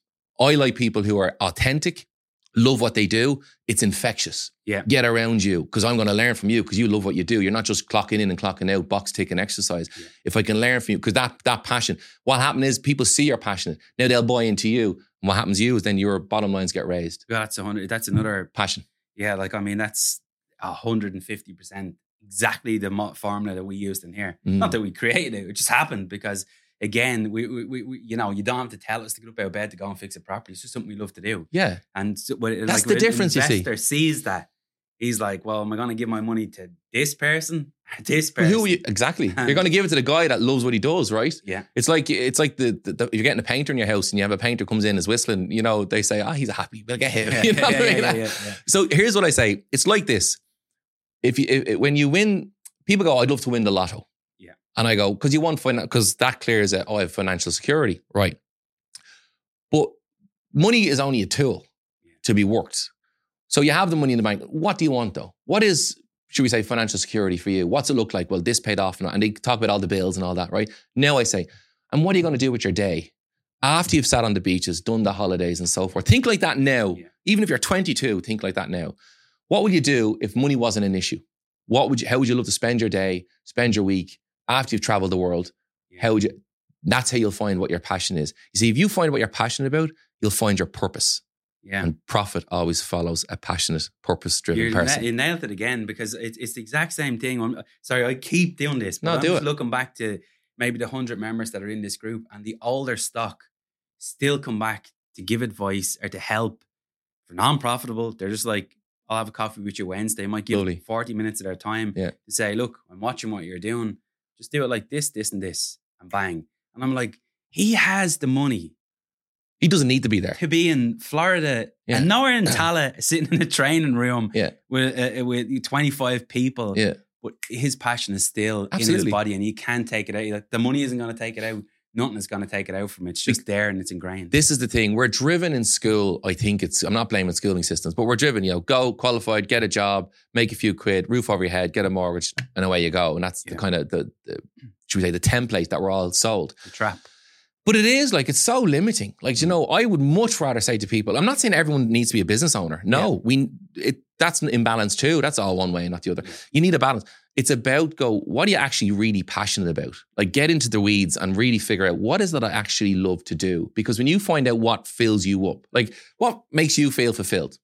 [SPEAKER 2] I like people who are authentic, love what they do. It's infectious.
[SPEAKER 1] Yeah.
[SPEAKER 2] Get around you because I'm going to learn from you because you love what you do. You're not just clocking in and clocking out, box ticking exercise. Yeah. If I can learn from you, because that that passion, what happens is people see you're passionate. Now they'll buy into you. And what happens to you is then your bottom lines get raised.
[SPEAKER 1] Yeah, that's a hundred. That's another
[SPEAKER 2] passion.
[SPEAKER 1] Yeah, like I mean, that's a hundred and fifty percent exactly the mo- formula that we used in here. Mm. Not that we created it; it just happened because. Again, we, we, we, you know, you don't have to tell us to get up out of bed to go and fix it properly. It's just something we love to do.
[SPEAKER 2] Yeah.
[SPEAKER 1] And so, but
[SPEAKER 2] that's
[SPEAKER 1] like,
[SPEAKER 2] the difference, you see.
[SPEAKER 1] An investor sees that. He's like, well, am I going to give my money to this person? This person?
[SPEAKER 2] Who are you? Exactly. You're going to give it to the guy that loves what he does, right?
[SPEAKER 1] Yeah.
[SPEAKER 2] It's like, it's like the, the, the you're getting a painter in your house and you have a painter comes in, is whistling, you know, they say, oh, he's happy, we'll get him.
[SPEAKER 1] Yeah,
[SPEAKER 2] you know
[SPEAKER 1] yeah,
[SPEAKER 2] what I mean?
[SPEAKER 1] yeah, yeah, yeah.
[SPEAKER 2] So here's what I say. It's like this. If you, if, when you win, people go, I'd love to win the lotto. And I go, because you want finance, because that clears it. Oh, I have financial security, right? But money is only a tool yeah. to be worked. So you have the money in the bank. What do you want though? What is, should we say, financial security for you? What's it look like? Well, this paid off, and they talk about all the bills and all that, right? Now I say, and what are you going to do with your day after you've sat on the beaches, done the holidays, and so forth? Think like that now. Yeah. Even if you're twenty-two, think like that now. What would you do if money wasn't an issue? What would you? How would you love to spend your day, spend your week? After you've traveled the world, how would you, that's how you'll find what your passion is. You see, if you find what you're passionate about, you'll find your purpose.
[SPEAKER 1] Yeah.
[SPEAKER 2] And profit always follows a passionate, purpose-driven
[SPEAKER 1] You're
[SPEAKER 2] person.
[SPEAKER 1] Na- you nailed it again because it's, it's the exact same thing. I'm, sorry, I keep doing this. But
[SPEAKER 2] no,
[SPEAKER 1] I'm
[SPEAKER 2] do
[SPEAKER 1] just
[SPEAKER 2] it.
[SPEAKER 1] looking back to maybe the one hundred members that are in this group, and the older stock still come back to give advice or to help. For non-profitable, they're just like, I'll have a coffee with you Wednesday. I might give
[SPEAKER 2] Lovely.
[SPEAKER 1] forty minutes of their time
[SPEAKER 2] Yeah.
[SPEAKER 1] to say, look, I'm watching what you're doing. Just do it like this, this, and this, and bang. And I'm like, he has the money
[SPEAKER 2] He doesn't need to be there.
[SPEAKER 1] to be in Florida
[SPEAKER 2] Yeah.
[SPEAKER 1] and nowhere in Tala, sitting in a training room
[SPEAKER 2] Yeah.
[SPEAKER 1] with uh, with twenty-five people.
[SPEAKER 2] Yeah.
[SPEAKER 1] But his passion is still in
[SPEAKER 2] Absolutely.
[SPEAKER 1] his body, and he can't take it out. Like, the money isn't going to take it out. Nothing is going to take it out from it. It's just there and it's ingrained.
[SPEAKER 2] This is the thing. We're driven in school. I think it's, I'm not blaming schooling systems, but we're driven, you know, go qualified, get a job, make a few quid, roof over your head, get a mortgage, and away you go. And that's
[SPEAKER 1] Yeah.
[SPEAKER 2] the kind of, the, the, should we say, the template that we're all sold.
[SPEAKER 1] The trap.
[SPEAKER 2] But it is like, it's so limiting. Like, you know, I would much rather say to people, I'm not saying everyone needs to be a business owner. No, we, it, that's an imbalance too. That's all one way and not the other. You need a balance. It's about go, what are you actually really passionate about? Like, get into the weeds and really figure out what is that I actually love to do. Because when you find out what fills you up, like what makes you feel fulfilled?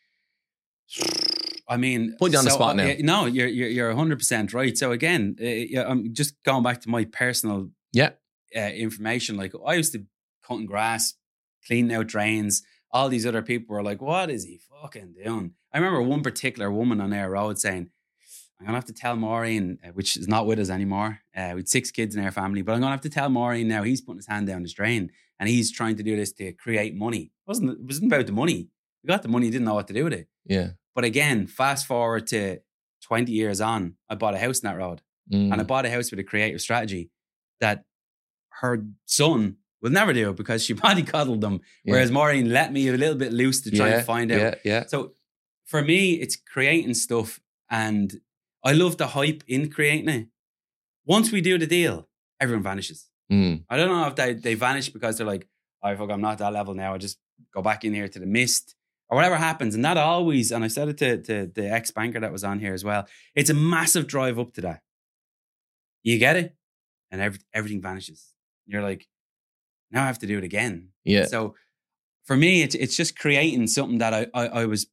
[SPEAKER 1] I mean,
[SPEAKER 2] Put you on the
[SPEAKER 1] so,
[SPEAKER 2] spot now.
[SPEAKER 1] uh, no, you're you're you're one hundred percent right. So again, uh, yeah, I'm just going back to my personal
[SPEAKER 2] Yeah.
[SPEAKER 1] uh, information. Like, I used to cutting grass, cleaning out drains. All these other people were like, "What is he fucking doing?" I remember one particular woman on our road saying, "I'm gonna have to tell Maureen, uh, which is not with us anymore. Uh, with six kids in our family, but I'm gonna have to tell Maureen now. He's putting his hand down his drain, and he's trying to do this to create money. It wasn't it wasn't about the money. We got the money, didn't know what to do with it.
[SPEAKER 2] Yeah.
[SPEAKER 1] But again, fast forward to twenty years on, I bought a house in that road.
[SPEAKER 2] Mm.
[SPEAKER 1] And I bought a house with a creative strategy that her son will never do because she body coddled them.
[SPEAKER 2] Yeah.
[SPEAKER 1] Whereas Maureen let me a little bit loose to try
[SPEAKER 2] yeah,
[SPEAKER 1] and find out.
[SPEAKER 2] Yeah, yeah.
[SPEAKER 1] So for me, it's creating stuff, and I love the hype in creating it. Once we do the deal, everyone vanishes.
[SPEAKER 2] Mm.
[SPEAKER 1] I don't know if they, they vanish because they're like, oh, fuck, I'm not at that level now. I just go back in here to the mist or whatever happens. And that always, and I said it to, to the ex-banker that was on here as well, it's a massive drive up to that. You get it? And every, everything vanishes. You're like, now I have to do it again.
[SPEAKER 2] Yeah.
[SPEAKER 1] So for me, it's it's just creating something that I I, I was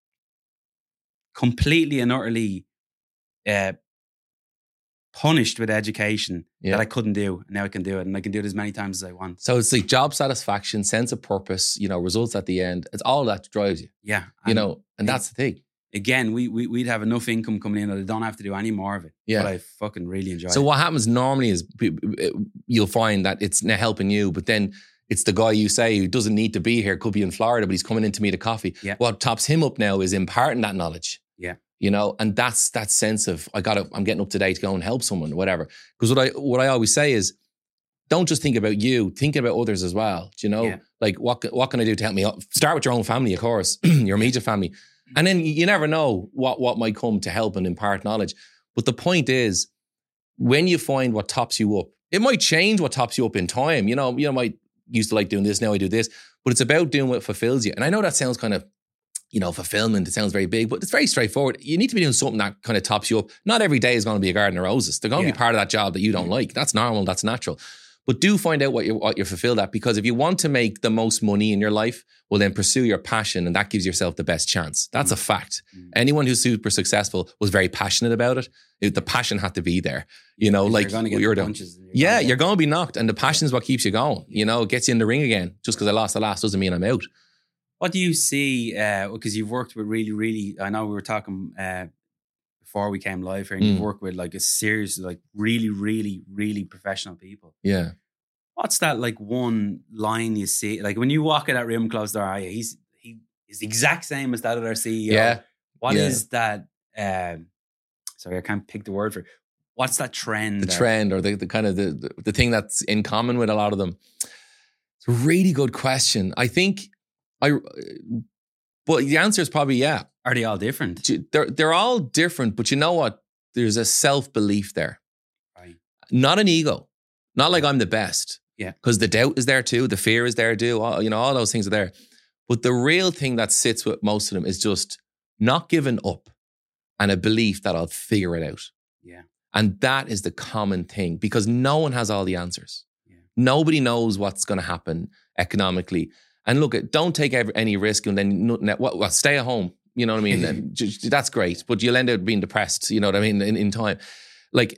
[SPEAKER 1] completely and utterly uh, punished with education
[SPEAKER 2] Yeah.
[SPEAKER 1] that I couldn't do. And now I can do it. And I can do it as many times as I want.
[SPEAKER 2] So it's like job satisfaction, sense of purpose, you know, results at the end. It's all that drives you,
[SPEAKER 1] Yeah.
[SPEAKER 2] you
[SPEAKER 1] And
[SPEAKER 2] know, and that's the thing.
[SPEAKER 1] again, we, we, we'd have enough income coming in that I don't have to do any more of it.
[SPEAKER 2] Yeah.
[SPEAKER 1] But I fucking really enjoy
[SPEAKER 2] So
[SPEAKER 1] it.
[SPEAKER 2] what happens normally is pe- you'll find that it's now helping you, but then it's the guy you say who doesn't need to be here, could be in Florida, but he's coming in to meet a coffee.
[SPEAKER 1] Yeah.
[SPEAKER 2] What tops him up now is imparting that knowledge.
[SPEAKER 1] Yeah.
[SPEAKER 2] You know, and that's that sense of I gotta, I'm getting up to date to go and help someone, whatever. Because what I what I always say is, don't just think about you, think about others as well. Do you know?
[SPEAKER 1] Yeah.
[SPEAKER 2] Like what what can I do to help me? Start with your own family, of course, your immediate family. And then you never know what what might come to help and impart knowledge. But the point is, when you find what tops you up, it might change what tops you up in time. You know, you know, might used to like doing this, now I do this. But it's about doing what fulfills you. And I know that sounds kind of, you know, fulfillment, it sounds very big, but it's very straightforward. You need to be doing something that kind of tops you up. Not every day is going to be a garden of roses. They're going to
[SPEAKER 1] Yeah.
[SPEAKER 2] be part of that job that you don't like. That's normal, that's natural. But do find out what you're, what you're fulfilled at, because if you want to make the most money in your life, well, then pursue your passion, and that gives yourself the best chance. That's a fact.
[SPEAKER 1] Mm.
[SPEAKER 2] Anyone who's super successful was very passionate about it. It- the passion had to be there. You know, like
[SPEAKER 1] you're going to get
[SPEAKER 2] you're
[SPEAKER 1] the
[SPEAKER 2] doing.
[SPEAKER 1] punches. and
[SPEAKER 2] Yeah,
[SPEAKER 1] gonna get-
[SPEAKER 2] you're going to be knocked, and the passion is what keeps you going. You know, it gets you in the ring again. Just because I lost the last doesn't mean I'm out.
[SPEAKER 1] What do you see? Because uh, you've worked with really, really. I know we were talking uh, before we came live here, and
[SPEAKER 2] Mm.
[SPEAKER 1] you've worked with like a series of like really, really, really professional people.
[SPEAKER 2] Yeah.
[SPEAKER 1] What's that like one line you see? Like when you walk in that room, closed door, oh, yeah, he's he is the exact same as that other C E O.
[SPEAKER 2] Yeah.
[SPEAKER 1] What
[SPEAKER 2] Yeah.
[SPEAKER 1] is that? Um, sorry, I can't pick the word for it. What's that trend?
[SPEAKER 2] The
[SPEAKER 1] that-
[SPEAKER 2] trend or the, the kind of the, the, the thing that's in common with a lot of them. It's a really good question. I think I, but the answer is probably yeah.
[SPEAKER 1] Are they all different?
[SPEAKER 2] They're, they're all different, but you know what? There's a self-belief there.
[SPEAKER 1] Right.
[SPEAKER 2] Not an ego. Not like I'm the best.
[SPEAKER 1] Yeah.
[SPEAKER 2] Because the doubt is there too. The fear is there too. All, you know, all those things are there. But the real thing that sits with most of them is just not giving up and a belief that I'll figure it out.
[SPEAKER 1] Yeah.
[SPEAKER 2] And that is the common thing, because no one has all the answers.
[SPEAKER 1] Yeah.
[SPEAKER 2] Nobody knows what's going to happen economically. And look, don't take every, any risk and then nothing, well, well, stay at home. You know what I mean? And just- that's great, but you'll end up being depressed. You know what I mean? In, in time, like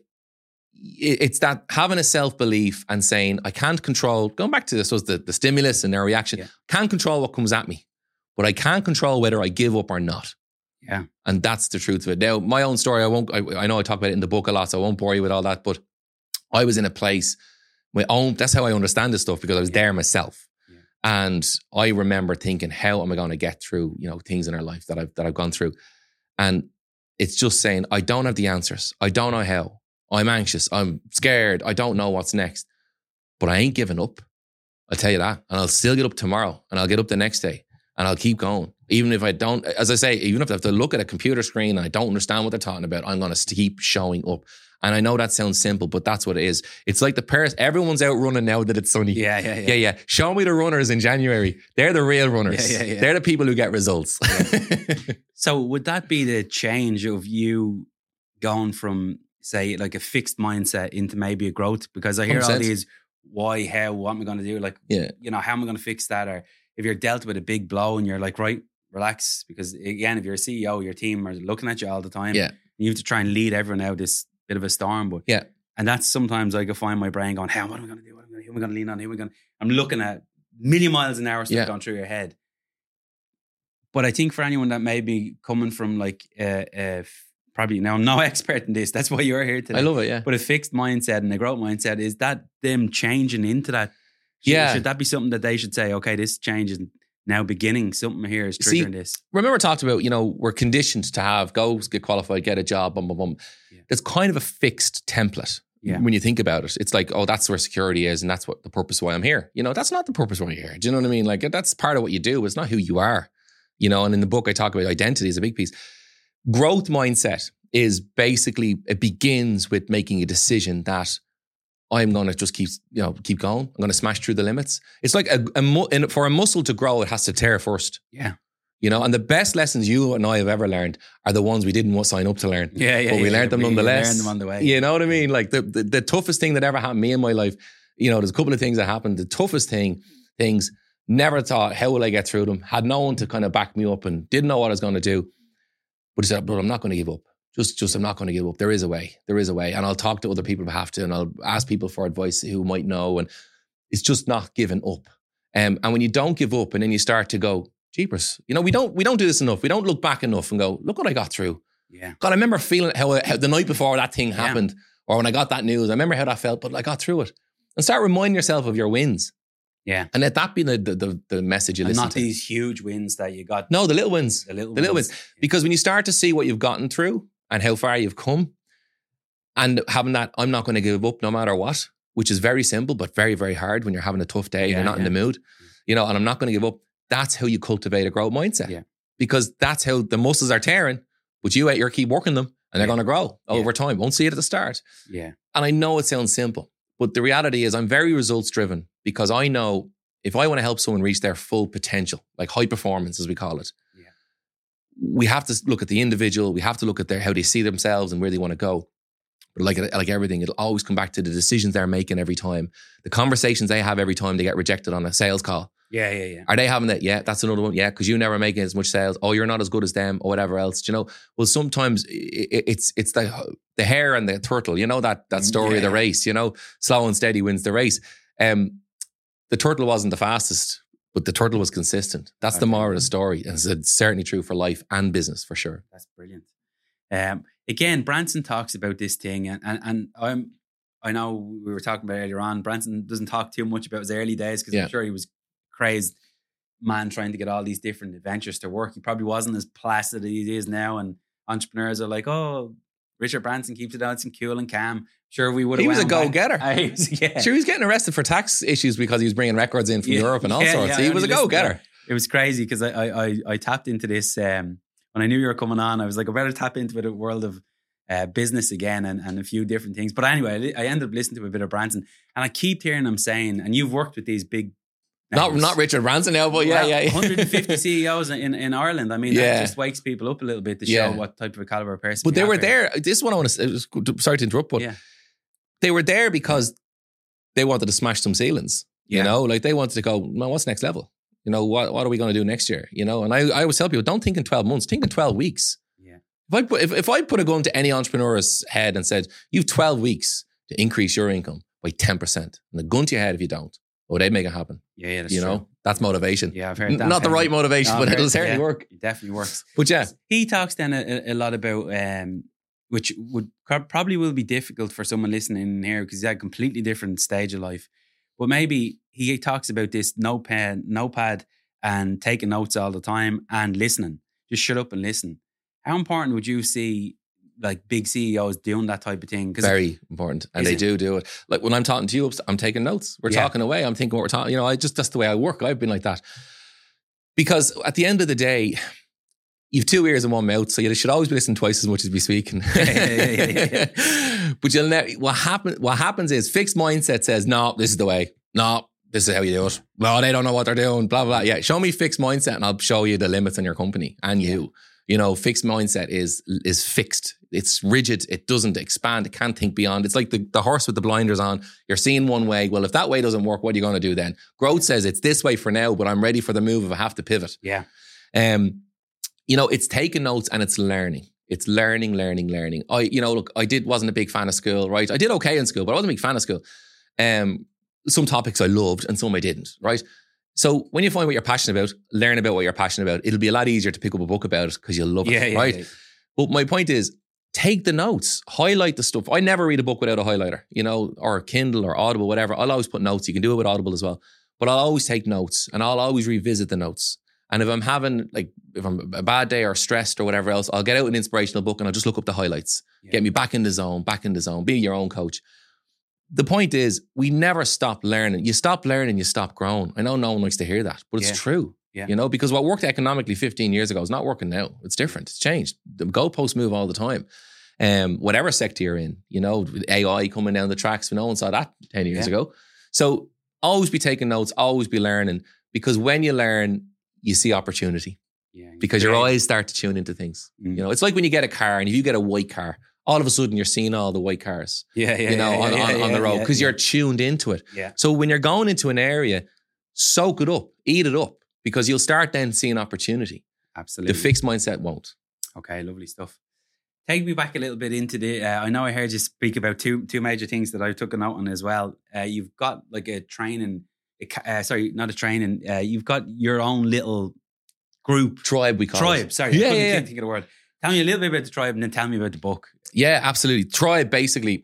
[SPEAKER 2] it, it's that having a self-belief and saying, I can't control, going back to this was the, the stimulus and their reaction,
[SPEAKER 1] Yeah.
[SPEAKER 2] can't control what comes at me, but I can control whether I give up or not.
[SPEAKER 1] Yeah.
[SPEAKER 2] And that's the truth of it. Now, my own story, I won't, I, I know I talk about it in the book a lot, so I won't bore you with all that, but I was in a place, my own, that's how I understand this stuff, because I was
[SPEAKER 1] Yeah.
[SPEAKER 2] there myself.
[SPEAKER 1] Yeah.
[SPEAKER 2] And I remember thinking, how am I going to get through, you know, things in our life that I've, that I've gone through? And it's just saying, I don't have the answers. I don't know how. I'm anxious. I'm scared. I don't know what's next. But I ain't giving up. I'll tell you that. And I'll still get up tomorrow, and I'll get up the next day, and I'll keep going. Even if I don't, as I say, even if I have to look at a computer screen and I don't understand what they're talking about, I'm going to keep showing up. And I know that sounds simple, but that's what it is. It's like the person, everyone's out running now that it's sunny.
[SPEAKER 1] Yeah, yeah, yeah.
[SPEAKER 2] Yeah, yeah. Show me the runners in January. They're the real runners.
[SPEAKER 1] Yeah, yeah, yeah.
[SPEAKER 2] They're the people who get results.
[SPEAKER 1] Yeah. So would that be the change of you going from, say, like a fixed mindset into maybe a growth? Because I hear
[SPEAKER 2] one hundred percent.
[SPEAKER 1] all these, why, how, what am I going to do? Like,
[SPEAKER 2] Yeah.
[SPEAKER 1] you know, how am I going to fix that? Or if you're dealt with a big blow and you're like, right, relax. Because again, if you're a C E O, your team are looking at you all the time.
[SPEAKER 2] Yeah.
[SPEAKER 1] You have to try and lead everyone out of this bit of a storm. But
[SPEAKER 2] Yeah.
[SPEAKER 1] and that's sometimes I can find my brain going, how, what am I going to do? What am I, who am I going to lean on? Who am I going to, I'm looking at million miles an hour stuff
[SPEAKER 2] Yeah.
[SPEAKER 1] going through your head. But I think for anyone that may be coming from like, uh, uh, probably now I'm no expert in this. That's why you're here today.
[SPEAKER 2] I love it, yeah.
[SPEAKER 1] But a fixed mindset and a growth mindset, is that them changing into that? Should,
[SPEAKER 2] Yeah.
[SPEAKER 1] Should that be something that they should say, okay, this change is now beginning. Something here is triggering
[SPEAKER 2] See,
[SPEAKER 1] this.
[SPEAKER 2] Remember I talked about, you know, we're conditioned to have, go get qualified, get a job, bum, bum, bum.
[SPEAKER 1] Yeah.
[SPEAKER 2] There's kind of a fixed template.
[SPEAKER 1] Yeah.
[SPEAKER 2] When you think about it, it's like, oh, that's where security is, and that's what the purpose why I'm here. You know, that's not the purpose why you're here. Do you know what I mean? Like, that's part of what you do. It's not who you are. You know, and in the book I talk about identity as a big piece. Growth mindset is basically, it begins with making a decision that I'm going to just keep, you know, keep going. I'm going to smash through the limits. It's like a, a mu- in, for a muscle to grow, it has to tear first.
[SPEAKER 1] Yeah.
[SPEAKER 2] You know, and the best lessons you and I have ever learned are the ones we didn't sign up to learn.
[SPEAKER 1] Yeah, yeah.
[SPEAKER 2] But we
[SPEAKER 1] yeah,
[SPEAKER 2] learned them
[SPEAKER 1] we
[SPEAKER 2] nonetheless.
[SPEAKER 1] learned them on the way.
[SPEAKER 2] You know what I mean? Like the, the the toughest thing that ever happened to me in my life, you know, there's a couple of things that happened. The toughest thing, things, never thought, how will I get through them? Had no one to kind of back me up and didn't know what I was going to do. But he said, but I'm not going to give up. Just, just I'm not going to give up. There is a way. There is a way. And I'll talk to other people if I have to, and I'll ask people for advice who might know. And it's just not giving up. Um, and when you don't give up and then you start to go, jeepers, you know, we don't we don't do this enough. We don't look back enough and go, look what I got through.
[SPEAKER 1] Yeah.
[SPEAKER 2] God, I remember feeling how, how the night before that thing
[SPEAKER 1] Yeah.
[SPEAKER 2] happened, or when I got that news, I remember how that felt, but I got through it. And start reminding yourself of your wins.
[SPEAKER 1] Yeah.
[SPEAKER 2] And let that be the the, the, the message you
[SPEAKER 1] And
[SPEAKER 2] listen
[SPEAKER 1] not
[SPEAKER 2] to.
[SPEAKER 1] these huge wins that you got.
[SPEAKER 2] No, the little wins.
[SPEAKER 1] The little
[SPEAKER 2] The little
[SPEAKER 1] wins.
[SPEAKER 2] wins. Because when you start to see what you've gotten through and how far you've come, and having that, I'm not going to give up no matter what, which is very simple, but very, very hard when you're having a tough day and
[SPEAKER 1] Yeah,
[SPEAKER 2] you're not in
[SPEAKER 1] yeah.
[SPEAKER 2] the mood, you know, and I'm not going to give up. That's how you cultivate a growth mindset.
[SPEAKER 1] Yeah.
[SPEAKER 2] Because that's how the muscles are tearing, but you out here keep working them and they're
[SPEAKER 1] Yeah.
[SPEAKER 2] going to grow
[SPEAKER 1] Yeah.
[SPEAKER 2] over time. Won't see it at the start.
[SPEAKER 1] Yeah.
[SPEAKER 2] And I know it sounds simple, but the reality is I'm very results driven, because I know if I want to help someone reach their full potential, like high performance, as we call it,
[SPEAKER 1] Yeah.
[SPEAKER 2] we have to look at the individual. We have to look at their, how they see themselves and where they want to go. But like, like everything, it'll always come back to the decisions they're making every time, the conversations they have every time they get rejected on a sales call.
[SPEAKER 1] Yeah. Yeah. Yeah.
[SPEAKER 2] Are they having that? Yeah, that's another one. Yeah, because you never making as much sales. Oh, you're not as good as them, or whatever else. Do you know? Well, sometimes it, it's it's the the hare and the turtle. You know that that story of the
[SPEAKER 1] Yeah.
[SPEAKER 2] race. You know, slow and steady wins the race. Um, the turtle wasn't the fastest, but the turtle was consistent. That's the moral of the story, and it's certainly true for life and business for sure.
[SPEAKER 1] That's brilliant. Um, again, Branson talks about this thing, and and, and I'm I know we were talking about earlier on. Branson doesn't talk too much about his early days, because
[SPEAKER 2] Yeah.
[SPEAKER 1] I'm sure he was crazed man trying to get all these different adventures to work. He probably wasn't as placid as he is now, and entrepreneurs are like, oh, Richard Branson keeps it nice and cool and calm. Sure, we would.
[SPEAKER 2] He was a go-getter.
[SPEAKER 1] Yeah.
[SPEAKER 2] Sure, he was getting arrested for tax issues because he was bringing records in from
[SPEAKER 1] Yeah.
[SPEAKER 2] Europe and all
[SPEAKER 1] Yeah,
[SPEAKER 2] sorts.
[SPEAKER 1] yeah,
[SPEAKER 2] he
[SPEAKER 1] I
[SPEAKER 2] was a
[SPEAKER 1] only listened to
[SPEAKER 2] go-getter.
[SPEAKER 1] It was crazy because I, I I I tapped into this um, when I knew you were coming on. I was like, I better tap into the world of uh, business again and, and a few different things. But anyway, I, I ended up listening to a bit of Branson, and I keep hearing him saying, and you've worked with these big,
[SPEAKER 2] Not
[SPEAKER 1] names.
[SPEAKER 2] not Richard Branson now, but yeah,
[SPEAKER 1] Well,
[SPEAKER 2] yeah, yeah.
[SPEAKER 1] one hundred fifty C E Os in, in Ireland. I mean,
[SPEAKER 2] Yeah.
[SPEAKER 1] that just wakes people up a little bit to show
[SPEAKER 2] Yeah.
[SPEAKER 1] what type of a caliber of person.
[SPEAKER 2] But
[SPEAKER 1] we
[SPEAKER 2] they
[SPEAKER 1] have
[SPEAKER 2] were
[SPEAKER 1] here.
[SPEAKER 2] there. This is what I want to say. Sorry to interrupt, but
[SPEAKER 1] Yeah.
[SPEAKER 2] they were there because they wanted to smash some ceilings. You
[SPEAKER 1] Yeah.
[SPEAKER 2] know, like they wanted to go, well, what's next level? You know, what what are we going to do next year? You know, and I, I always tell people, don't think in twelve months, think in twelve weeks.
[SPEAKER 1] Yeah.
[SPEAKER 2] If I put if, if I put a gun to any entrepreneur's head and said, you've twelve weeks to increase your income by ten percent, and the gun to your head if you don't, oh, they'd make it happen.
[SPEAKER 1] Yeah, yeah, that's
[SPEAKER 2] you
[SPEAKER 1] true.
[SPEAKER 2] know, that's motivation.
[SPEAKER 1] Yeah, I've heard
[SPEAKER 2] N-
[SPEAKER 1] that.
[SPEAKER 2] Not the right motivation,
[SPEAKER 1] No,
[SPEAKER 2] but
[SPEAKER 1] I've
[SPEAKER 2] it'll
[SPEAKER 1] heard-
[SPEAKER 2] certainly
[SPEAKER 1] yeah,
[SPEAKER 2] work.
[SPEAKER 1] It definitely works.
[SPEAKER 2] But yeah,
[SPEAKER 1] He talks then a, a lot about, um, which would probably will be difficult for someone listening in here because he's at a completely different stage of life. But maybe he talks about this notepad, notepad and taking notes all the time and listening. Just shut up and listen. How important would you see like big C E Os doing that type of thing? 'Cause
[SPEAKER 2] very important. And
[SPEAKER 1] Is
[SPEAKER 2] they
[SPEAKER 1] it?
[SPEAKER 2] do do it. Like when I'm talking to you, I'm taking notes. We're
[SPEAKER 1] Yeah.
[SPEAKER 2] talking away. I'm thinking what we're talking, you know, I just, that's the way I work. I've been like that. Because at the end of the day, you've two ears and one mouth, so you should always be listening twice as much as be speaking.
[SPEAKER 1] Yeah, yeah, yeah, yeah, yeah.
[SPEAKER 2] But you'll never, what happen, what happens is fixed mindset says, no, this is the way. No, this is how you do it. Well, they don't know what they're doing, blah, blah, blah. Yeah, show me fixed mindset and I'll show you the limits on your company and you. You know, fixed mindset is is fixed. It's rigid. It doesn't expand. It can't think beyond. It's like the, the horse with the blinders on. You're seeing one way. Well, if that way doesn't work, what are you going to do then? Growth says it's this way for now, but I'm ready for the move if I have to pivot.
[SPEAKER 1] Yeah.
[SPEAKER 2] Um, you know, it's taking notes and it's learning. It's learning, learning, learning. I, you know, look, I did wasn't a big fan of school, right? I did okay in school, but I wasn't a big fan of school. Um, some topics I loved and some I didn't, right? So when you find what you're passionate about, learn about what you're passionate about, it'll be a lot easier to pick up a book about it because you'll love it,
[SPEAKER 1] Yeah, yeah,
[SPEAKER 2] right?
[SPEAKER 1] yeah.
[SPEAKER 2] But my point is, take the notes, highlight the stuff. I never read a book without a highlighter, you know, or Kindle or Audible, whatever. I'll always put notes. You can do it with Audible as well. But I'll always take notes and I'll always revisit the notes. And if I'm having, like, if I'm a bad day or stressed or whatever else, I'll get out an inspirational book and I'll just look up the highlights.
[SPEAKER 1] Yeah.
[SPEAKER 2] Get me back in the zone, back in the zone. Be your own coach. The point is, we never stop learning. You stop learning, you stop growing. I know no one likes to hear that, but it's
[SPEAKER 1] Yeah.
[SPEAKER 2] true.
[SPEAKER 1] Yeah.
[SPEAKER 2] You know, because what worked economically fifteen years ago is not working now. It's different. It's changed. The goalposts move all the time. Um, whatever sector you're in, you know, with A I coming down the tracks, no one saw that ten years
[SPEAKER 1] Yeah.
[SPEAKER 2] ago. So always be taking notes, always be learning, because when you learn, you see opportunity.
[SPEAKER 1] Yeah.
[SPEAKER 2] Because your
[SPEAKER 1] Great.
[SPEAKER 2] eyes start to tune into things.
[SPEAKER 1] Mm.
[SPEAKER 2] You know, it's like when you get a car and if you get a white car, all of a sudden you're seeing all the white cars,
[SPEAKER 1] Yeah, yeah,
[SPEAKER 2] you know,
[SPEAKER 1] yeah,
[SPEAKER 2] on,
[SPEAKER 1] yeah,
[SPEAKER 2] on,
[SPEAKER 1] yeah,
[SPEAKER 2] on the road
[SPEAKER 1] yeah,
[SPEAKER 2] because
[SPEAKER 1] yeah.
[SPEAKER 2] you're tuned into it.
[SPEAKER 1] Yeah.
[SPEAKER 2] So when you're going into an area, soak it up, eat it up, because you'll start then seeing opportunity.
[SPEAKER 1] Absolutely.
[SPEAKER 2] The fixed mindset won't.
[SPEAKER 1] Okay, lovely stuff. Take me back a little bit into the. Uh, I know I heard you speak about two two major things that I took a note on as well. Uh, you've got like a training. A, ca- uh, sorry, not a training. Uh, you've got your own little group
[SPEAKER 2] Tribe, we call
[SPEAKER 1] tribe.
[SPEAKER 2] it.
[SPEAKER 1] Sorry, I
[SPEAKER 2] Yeah,
[SPEAKER 1] couldn't
[SPEAKER 2] yeah, yeah.
[SPEAKER 1] think of the word. Tell me a little bit about the tribe, and then tell me about the book.
[SPEAKER 2] Yeah, absolutely. Tribe, basically.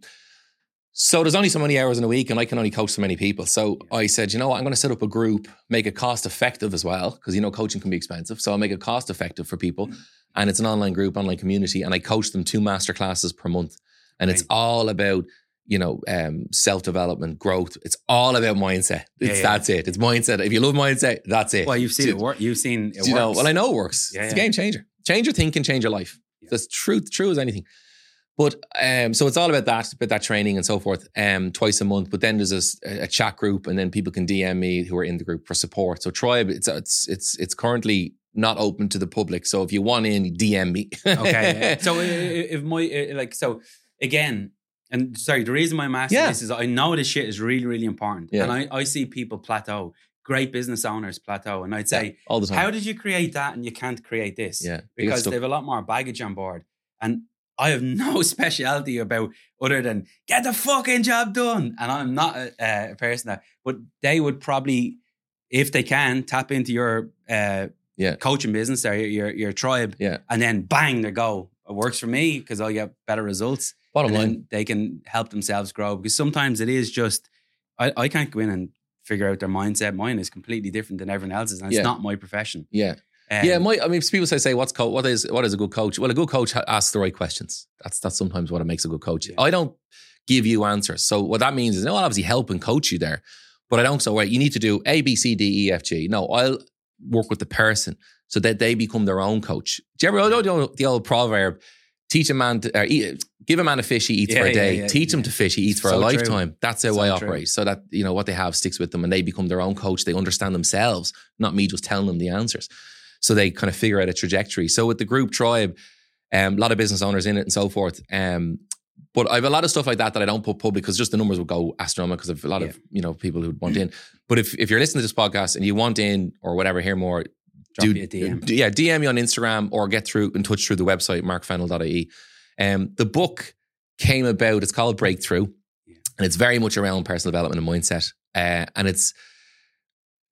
[SPEAKER 2] So there's only so many hours in a week and I can only coach so many people. So
[SPEAKER 1] Yeah.
[SPEAKER 2] I said, you know what, I'm going to set up a group, make it cost effective as well, because, you know, coaching can be expensive. So I'll make it cost effective for people.
[SPEAKER 1] Mm.
[SPEAKER 2] And it's an online group, online community. And I coach them two master classes per month. And it's
[SPEAKER 1] Right.
[SPEAKER 2] all about, you know, um, self-development, growth. It's all about mindset. It's,
[SPEAKER 1] Yeah, yeah.
[SPEAKER 2] That's it. It's mindset. If you love mindset, that's it.
[SPEAKER 1] Well, you've seen
[SPEAKER 2] Do-
[SPEAKER 1] it work. You've seen it
[SPEAKER 2] do you know,
[SPEAKER 1] works.
[SPEAKER 2] well, I know it works.
[SPEAKER 1] Yeah,
[SPEAKER 2] it's a
[SPEAKER 1] yeah.
[SPEAKER 2] game changer. Change your thinking, change your life.
[SPEAKER 1] Yeah.
[SPEAKER 2] That's true, true as anything. But um, so it's all about that, about that training and so forth, um, twice a month. But then there's a, s- a chat group, and then people can D M me who are in the group for support. So Tribe, it's it's it's it's currently not open to the public. So if you want in, D M me.
[SPEAKER 1] Okay. yeah. So i- i- if my uh, like so again, and sorry, the reason why I'm asking
[SPEAKER 2] Yeah.
[SPEAKER 1] this is I know this shit is really really important,
[SPEAKER 2] Yeah.
[SPEAKER 1] and I I see people plateau, great business owners plateau, and I'd say,
[SPEAKER 2] all the time.
[SPEAKER 1] how did you create that and you can't create this?
[SPEAKER 2] Yeah, you get
[SPEAKER 1] because
[SPEAKER 2] stuck.
[SPEAKER 1] they have a lot more baggage on board, and I have no speciality about other than get the fucking job done, and I'm not a, a person that. But they would probably, if they can, tap into your uh,
[SPEAKER 2] Yeah.
[SPEAKER 1] coaching business or your your, your tribe,
[SPEAKER 2] Yeah.
[SPEAKER 1] and then bang, they go. It works for me because I get better results.
[SPEAKER 2] Bottom
[SPEAKER 1] and
[SPEAKER 2] line.
[SPEAKER 1] then they can help themselves grow, because sometimes it is just I, I can't go in and figure out their mindset. Mine is completely different than everyone else's, and it's
[SPEAKER 2] Yeah.
[SPEAKER 1] not my profession.
[SPEAKER 2] Yeah.
[SPEAKER 1] Um,
[SPEAKER 2] Yeah, my, I mean, people say, say, what's co- what is what is a good coach? Well, a good coach ha- asks the right questions. That's that's sometimes what it makes a good coach.
[SPEAKER 1] Yeah.
[SPEAKER 2] I don't give you answers. So what that means is, no, I'll obviously help and coach you there, but I don't say, right, you need to do A, B, C, D, E, F, G. No, I'll work with the person so that they become their own coach. Do you ever know the old, the old proverb? Teach a man to, or eat, give a man a fish, he eats
[SPEAKER 1] Yeah,
[SPEAKER 2] for a
[SPEAKER 1] yeah,
[SPEAKER 2] day.
[SPEAKER 1] yeah,
[SPEAKER 2] Teach him
[SPEAKER 1] yeah.
[SPEAKER 2] to fish, he eats for
[SPEAKER 1] So
[SPEAKER 2] a
[SPEAKER 1] true.
[SPEAKER 2] lifetime. That's how
[SPEAKER 1] So
[SPEAKER 2] I
[SPEAKER 1] true.
[SPEAKER 2] operate. So that, you know, what they have sticks with them and they become their own coach. They understand themselves, not me just telling them the answers. So they kind of figure out a trajectory. So with the group Tribe, um, a lot of business owners in it and so forth. Um, but I have a lot of stuff like that that I don't put public because just the numbers would go astronomical because I've a lot
[SPEAKER 1] Yeah.
[SPEAKER 2] of, you know, people who want in. But if, if you're listening to this podcast and you want in or whatever, hear more,
[SPEAKER 1] Drop
[SPEAKER 2] do,
[SPEAKER 1] you a D M.
[SPEAKER 2] do- yeah, D M me on Instagram or get through in touch through the website, mark fennell dot I E. Um, the book came about, it's called Breakthrough.
[SPEAKER 1] Yeah.
[SPEAKER 2] And it's very much around personal development and mindset. Uh, and it's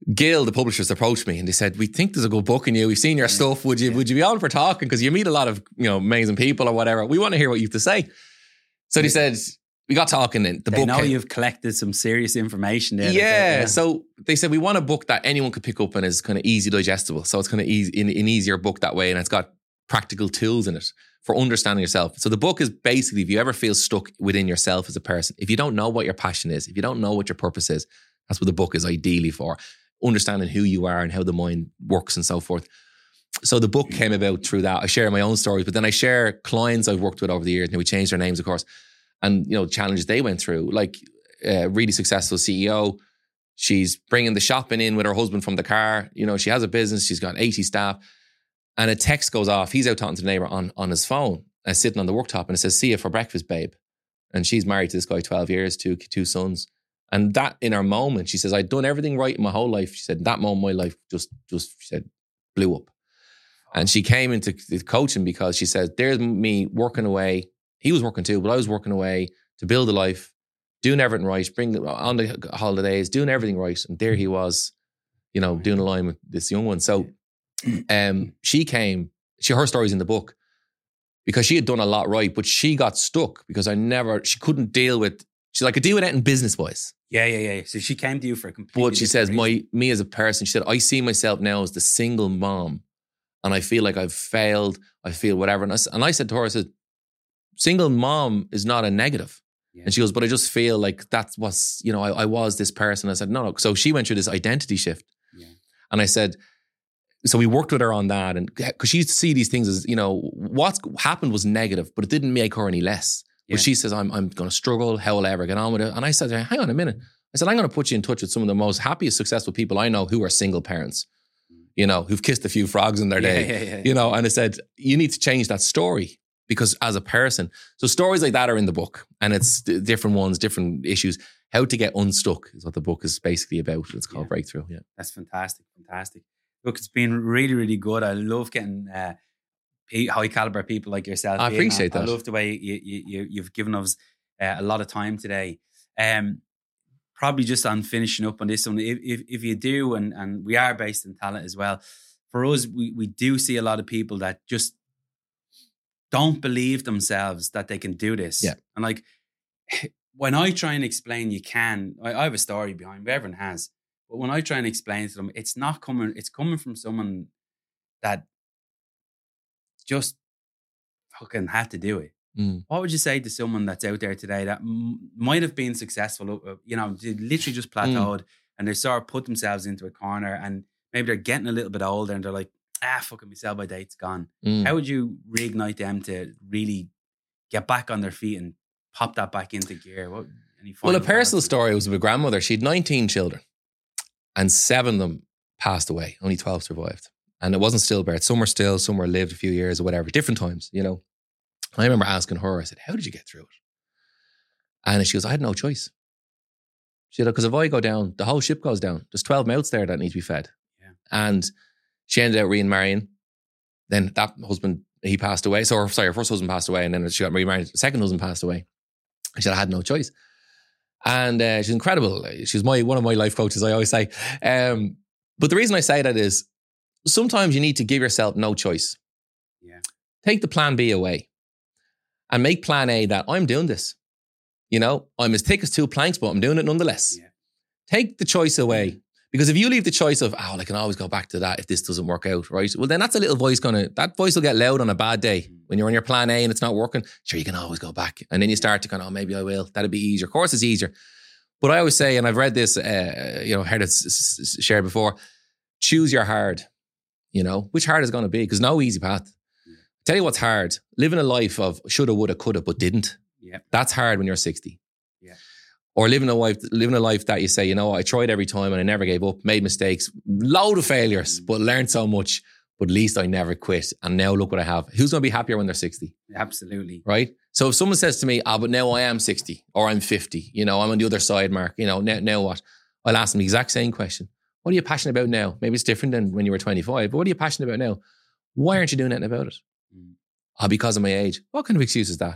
[SPEAKER 2] Gil, the publishers, approached me and they said, we think there's a good book in you. We've seen your stuff. Would you yeah. would you be on for talking? Because you meet a lot of, you know, amazing people or whatever. We want to hear what you have to say. So they said, we got talking and the
[SPEAKER 1] they
[SPEAKER 2] book
[SPEAKER 1] know
[SPEAKER 2] came.
[SPEAKER 1] You've collected some serious information there.
[SPEAKER 2] Yeah.
[SPEAKER 1] Like, yeah.
[SPEAKER 2] So they said, we want a book that anyone could pick up and is kind of easy digestible. So it's kind of easy, an, an easier book that way. And it's got practical tools in it for understanding yourself. So the book is basically, if you ever feel stuck within yourself as a person, if you don't know what your passion is, if you don't know what your purpose is, that's what the book is ideally for. Understanding who you are and how the mind works and so forth. So the book came about through that. I share my own stories, but then I share clients I've worked with over the years. Now we changed their names, of course, and you know challenges they went through. Like a really successful C E O, she's bringing the shopping in with her husband from the car. You know, she has a business. She's got eighty staff, and a text goes off. He's out talking to the neighbor on on his phone, and sitting on the worktop, and it says, "See you for breakfast, babe." And she's married to this guy twelve years, two two sons. And that in her moment, she says, I'd done everything right in my whole life. She said, in that moment, my life just, just, she said, blew up. And she came into coaching because she said, there's me working away. He was working too, but I was working away to build a life, doing everything right, bring on the holidays, doing everything right. And there he was, you know, doing a line with this young one. So um, she came, she, her story's in the book because she had done a lot right, but she got stuck because I never, she couldn't deal with, she's like, I could deal with it in business wise.
[SPEAKER 1] Yeah, yeah, yeah. So she came to you for a completely
[SPEAKER 2] But she says, my me as a person, she said, I see myself now as the single mom and I feel like I've failed. I feel whatever. And I, and I said to her, I said, single mom is not a negative. Yeah. And she goes, but I just feel like that's what's, you know, I, I was this person. I said, no, no. So she went through this identity shift. Yeah. And I said, so we worked with her on that. And because she used to see these things as, you know, what's happened was negative, but it didn't make her any less. But yeah. she says, I'm I'm going to struggle. How will I ever get on with it? And I said, hang on a minute. I said, I'm going to put you in touch with some of the most happiest, successful people I know who are single parents, you know, who've kissed a few frogs in their
[SPEAKER 1] yeah,
[SPEAKER 2] day,
[SPEAKER 1] yeah, yeah, yeah.
[SPEAKER 2] you know, and I said, you need to change that story because as a person, so stories like that are in the book and it's different ones, different issues. How to get unstuck is what the book is basically about. It's called yeah. Breakthrough. Yeah.
[SPEAKER 1] That's fantastic. Fantastic. Look, it's been really, really good. I love getting uh, high caliber people like yourself.
[SPEAKER 2] I appreciate
[SPEAKER 1] I,
[SPEAKER 2] that.
[SPEAKER 1] I love the way you, you, you've given us uh, a lot of time today. Um, probably just on finishing up on this one, if, if, if you do, and, and we are based in Tallaght as well, for us, we, we do see a lot of people that just don't believe themselves that they can do this.
[SPEAKER 2] Yeah.
[SPEAKER 1] And like, when I try and explain you can, I, I have a story behind me, everyone has, but when I try and explain to them, it's not coming, it's coming from someone that just fucking had to do it.
[SPEAKER 2] Mm.
[SPEAKER 1] What would you say to someone that's out there today that m- might have been successful, you know, they literally just plateaued mm. and they sort of put themselves into a corner and maybe they're getting a little bit older and they're like, ah, fucking my sell by date's gone.
[SPEAKER 2] Mm.
[SPEAKER 1] How would you reignite them to really get back on their feet and pop that back into gear? What, any
[SPEAKER 2] well, a personal story was with my grandmother. She had nineteen children and seven of them passed away. Only twelve survived. And it wasn't stillbirth. Some were still, some were lived a few years or whatever, different times, you know. I remember asking her, I said, how did you get through it? And she goes, I had no choice. She said, because if I go down, the whole ship goes down. There's twelve mouths there that need to be fed.
[SPEAKER 1] Yeah. And
[SPEAKER 2] she ended up remarrying. Then that husband, he passed away. So, her, sorry, her first husband passed away and then she got remarried. The second husband passed away. She said, I had no choice. And uh, she's incredible. She's my one of my life coaches, I always say. Um, but the reason I say that is sometimes you need to give yourself no choice.
[SPEAKER 1] Yeah.
[SPEAKER 2] Take the plan B away. And make plan A that I'm doing this. You know, I'm as thick as two planks, but I'm doing it nonetheless.
[SPEAKER 1] Yeah.
[SPEAKER 2] Take the choice away. Because if you leave the choice of, oh, well, I can always go back to that if this doesn't work out, right? Well, then that's a little voice going to, that voice will get loud on a bad day. Mm. When you're on your plan A and it's not working, sure, you can always go back. And then you start to go, oh, maybe I will. That'll be easier. Of course it's easier. But I always say, and I've read this, uh, you know, heard it s- s- shared before, choose your hard. You know, which hard is going to be? Because no easy path. Tell you what's hard. Living a life of shoulda, woulda, coulda, but didn't.
[SPEAKER 1] Yeah.
[SPEAKER 2] That's hard when you're sixty.
[SPEAKER 1] Yeah.
[SPEAKER 2] Or living a life, living a life that you say, you know, I tried every time and I never gave up, made mistakes, load of failures, mm. but learned so much. But at least I never quit. And now look what I have. Who's going to be happier when they're sixty?
[SPEAKER 1] Absolutely.
[SPEAKER 2] Right? So if someone says to me, ah, but now I am sixty or I'm fifty, you know, I'm on the other side, Mark, you know, now, now what? I'll ask them the exact same question. What are you passionate about now? Maybe it's different than when you were twenty-five, but what are you passionate about now? Why aren't you doing anything about it?
[SPEAKER 1] Mm.
[SPEAKER 2] Oh, because of my age. What kind of excuse is that?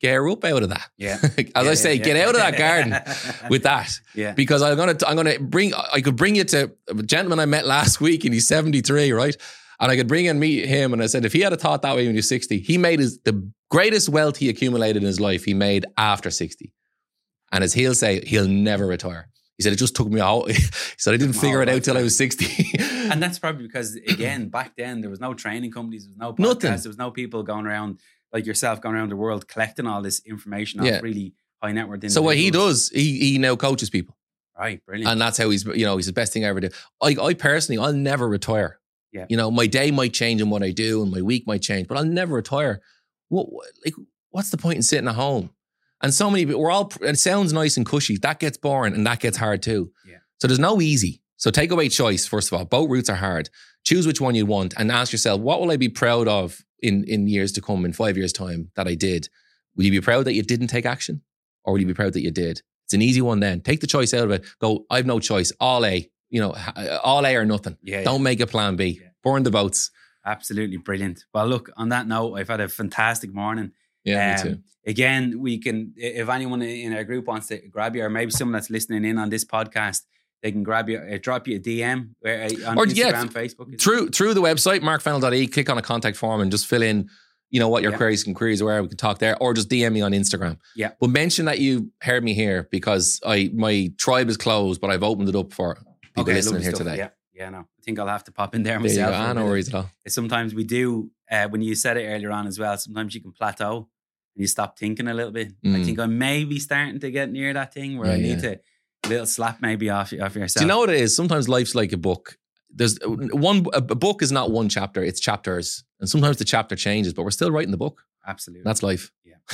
[SPEAKER 2] get her up out of that.
[SPEAKER 1] Yeah.
[SPEAKER 2] As
[SPEAKER 1] yeah,
[SPEAKER 2] I say,
[SPEAKER 1] yeah,
[SPEAKER 2] get
[SPEAKER 1] yeah.
[SPEAKER 2] out of that garden with that.
[SPEAKER 1] Yeah.
[SPEAKER 2] Because I'm gonna I'm gonna bring I could bring you to a gentleman I met last week and he's seventy-three, right? And I could bring and meet him, and I said if he had a thought that way when he was sixty, he made his the greatest wealth he accumulated in his life. He made after sixty, and as he'll say, he'll never retire. He said it just took me out. He said I didn't figure it out till I was sixty.
[SPEAKER 1] And that's probably because again back then there was no training companies, there was no podcasts,
[SPEAKER 2] Nothing.
[SPEAKER 1] there was no people going around like yourself going around the world collecting all this information off
[SPEAKER 2] Yeah.
[SPEAKER 1] really high net worth individuals.
[SPEAKER 2] So what he does, he he now coaches people.
[SPEAKER 1] Right, brilliant.
[SPEAKER 2] And that's how he's, you know, he's the best thing I ever did. I, I personally, I'll never retire.
[SPEAKER 1] Yeah.
[SPEAKER 2] You know, my day might change in what I do and my week might change, but I'll never retire. What, like, what's the point in sitting at home? And so many, we're all, it sounds nice and cushy. That gets boring and that gets hard too.
[SPEAKER 1] Yeah.
[SPEAKER 2] So there's no easy. So take away choice, first of all. Both routes are hard. Choose which one you want and ask yourself, what will I be proud of in, in years to come, in five years' time that I did? Will you be proud that you didn't take action? Or will you be proud that you did? It's an easy one then. Take the choice out of it. Go, I've no choice. All A. You know, all A or nothing.
[SPEAKER 1] Yeah,
[SPEAKER 2] Don't
[SPEAKER 1] yeah.
[SPEAKER 2] make a plan B.
[SPEAKER 1] Yeah.
[SPEAKER 2] Burn the boats.
[SPEAKER 1] Absolutely brilliant. Well, look, on that note, I've had a fantastic morning.
[SPEAKER 2] Yeah,
[SPEAKER 1] Um,
[SPEAKER 2] me too.
[SPEAKER 1] Again, we can, if anyone in our group wants to grab you, or maybe someone that's listening in on this podcast, they can grab you, uh, drop you a D M uh, on
[SPEAKER 2] Or,
[SPEAKER 1] Instagram,
[SPEAKER 2] yeah,
[SPEAKER 1] Facebook. is it?
[SPEAKER 2] Through through the website, mark fennell dot e, click on a contact form and just fill in, you know, what your
[SPEAKER 1] Yeah.
[SPEAKER 2] queries and queries are. We can talk there, or just D M me on Instagram.
[SPEAKER 1] Yeah.
[SPEAKER 2] But mention that you heard me here because I my tribe is closed, but I've opened it up for people
[SPEAKER 1] Okay,
[SPEAKER 2] listening
[SPEAKER 1] lovely
[SPEAKER 2] here
[SPEAKER 1] stuff.
[SPEAKER 2] today.
[SPEAKER 1] Yeah, yeah, no. I think I'll have to pop in there
[SPEAKER 2] There you
[SPEAKER 1] myself.
[SPEAKER 2] go.
[SPEAKER 1] for a
[SPEAKER 2] Ah, no
[SPEAKER 1] bit of-
[SPEAKER 2] worries at all.
[SPEAKER 1] Sometimes we do, uh, when you said it earlier on as well, sometimes you can plateau and you stop thinking a little bit. I
[SPEAKER 2] Mm.
[SPEAKER 1] think I'm maybe starting to get near that thing where
[SPEAKER 2] Yeah,
[SPEAKER 1] I need
[SPEAKER 2] yeah.
[SPEAKER 1] to, a little slap maybe off, off yourself.
[SPEAKER 2] Do you know what it is? Sometimes life's like a book. There's one, a book is not one chapter, it's chapters. And sometimes the chapter changes, but we're still writing the book.
[SPEAKER 1] Absolutely.
[SPEAKER 2] That's life.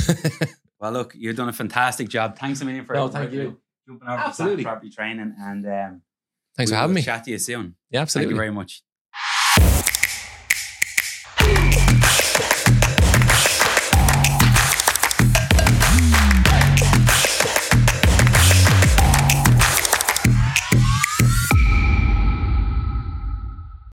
[SPEAKER 1] Well, look, you've done a fantastic job. Thanks a million for,
[SPEAKER 2] No,
[SPEAKER 1] for
[SPEAKER 2] thank you.
[SPEAKER 1] jumping over
[SPEAKER 2] Absolutely.
[SPEAKER 1] to property training. And um,
[SPEAKER 2] Thanks
[SPEAKER 1] we
[SPEAKER 2] for having
[SPEAKER 1] will
[SPEAKER 2] me.
[SPEAKER 1] Chat to you soon.
[SPEAKER 2] Yeah,
[SPEAKER 1] Thank
[SPEAKER 2] absolutely.
[SPEAKER 1] you very much.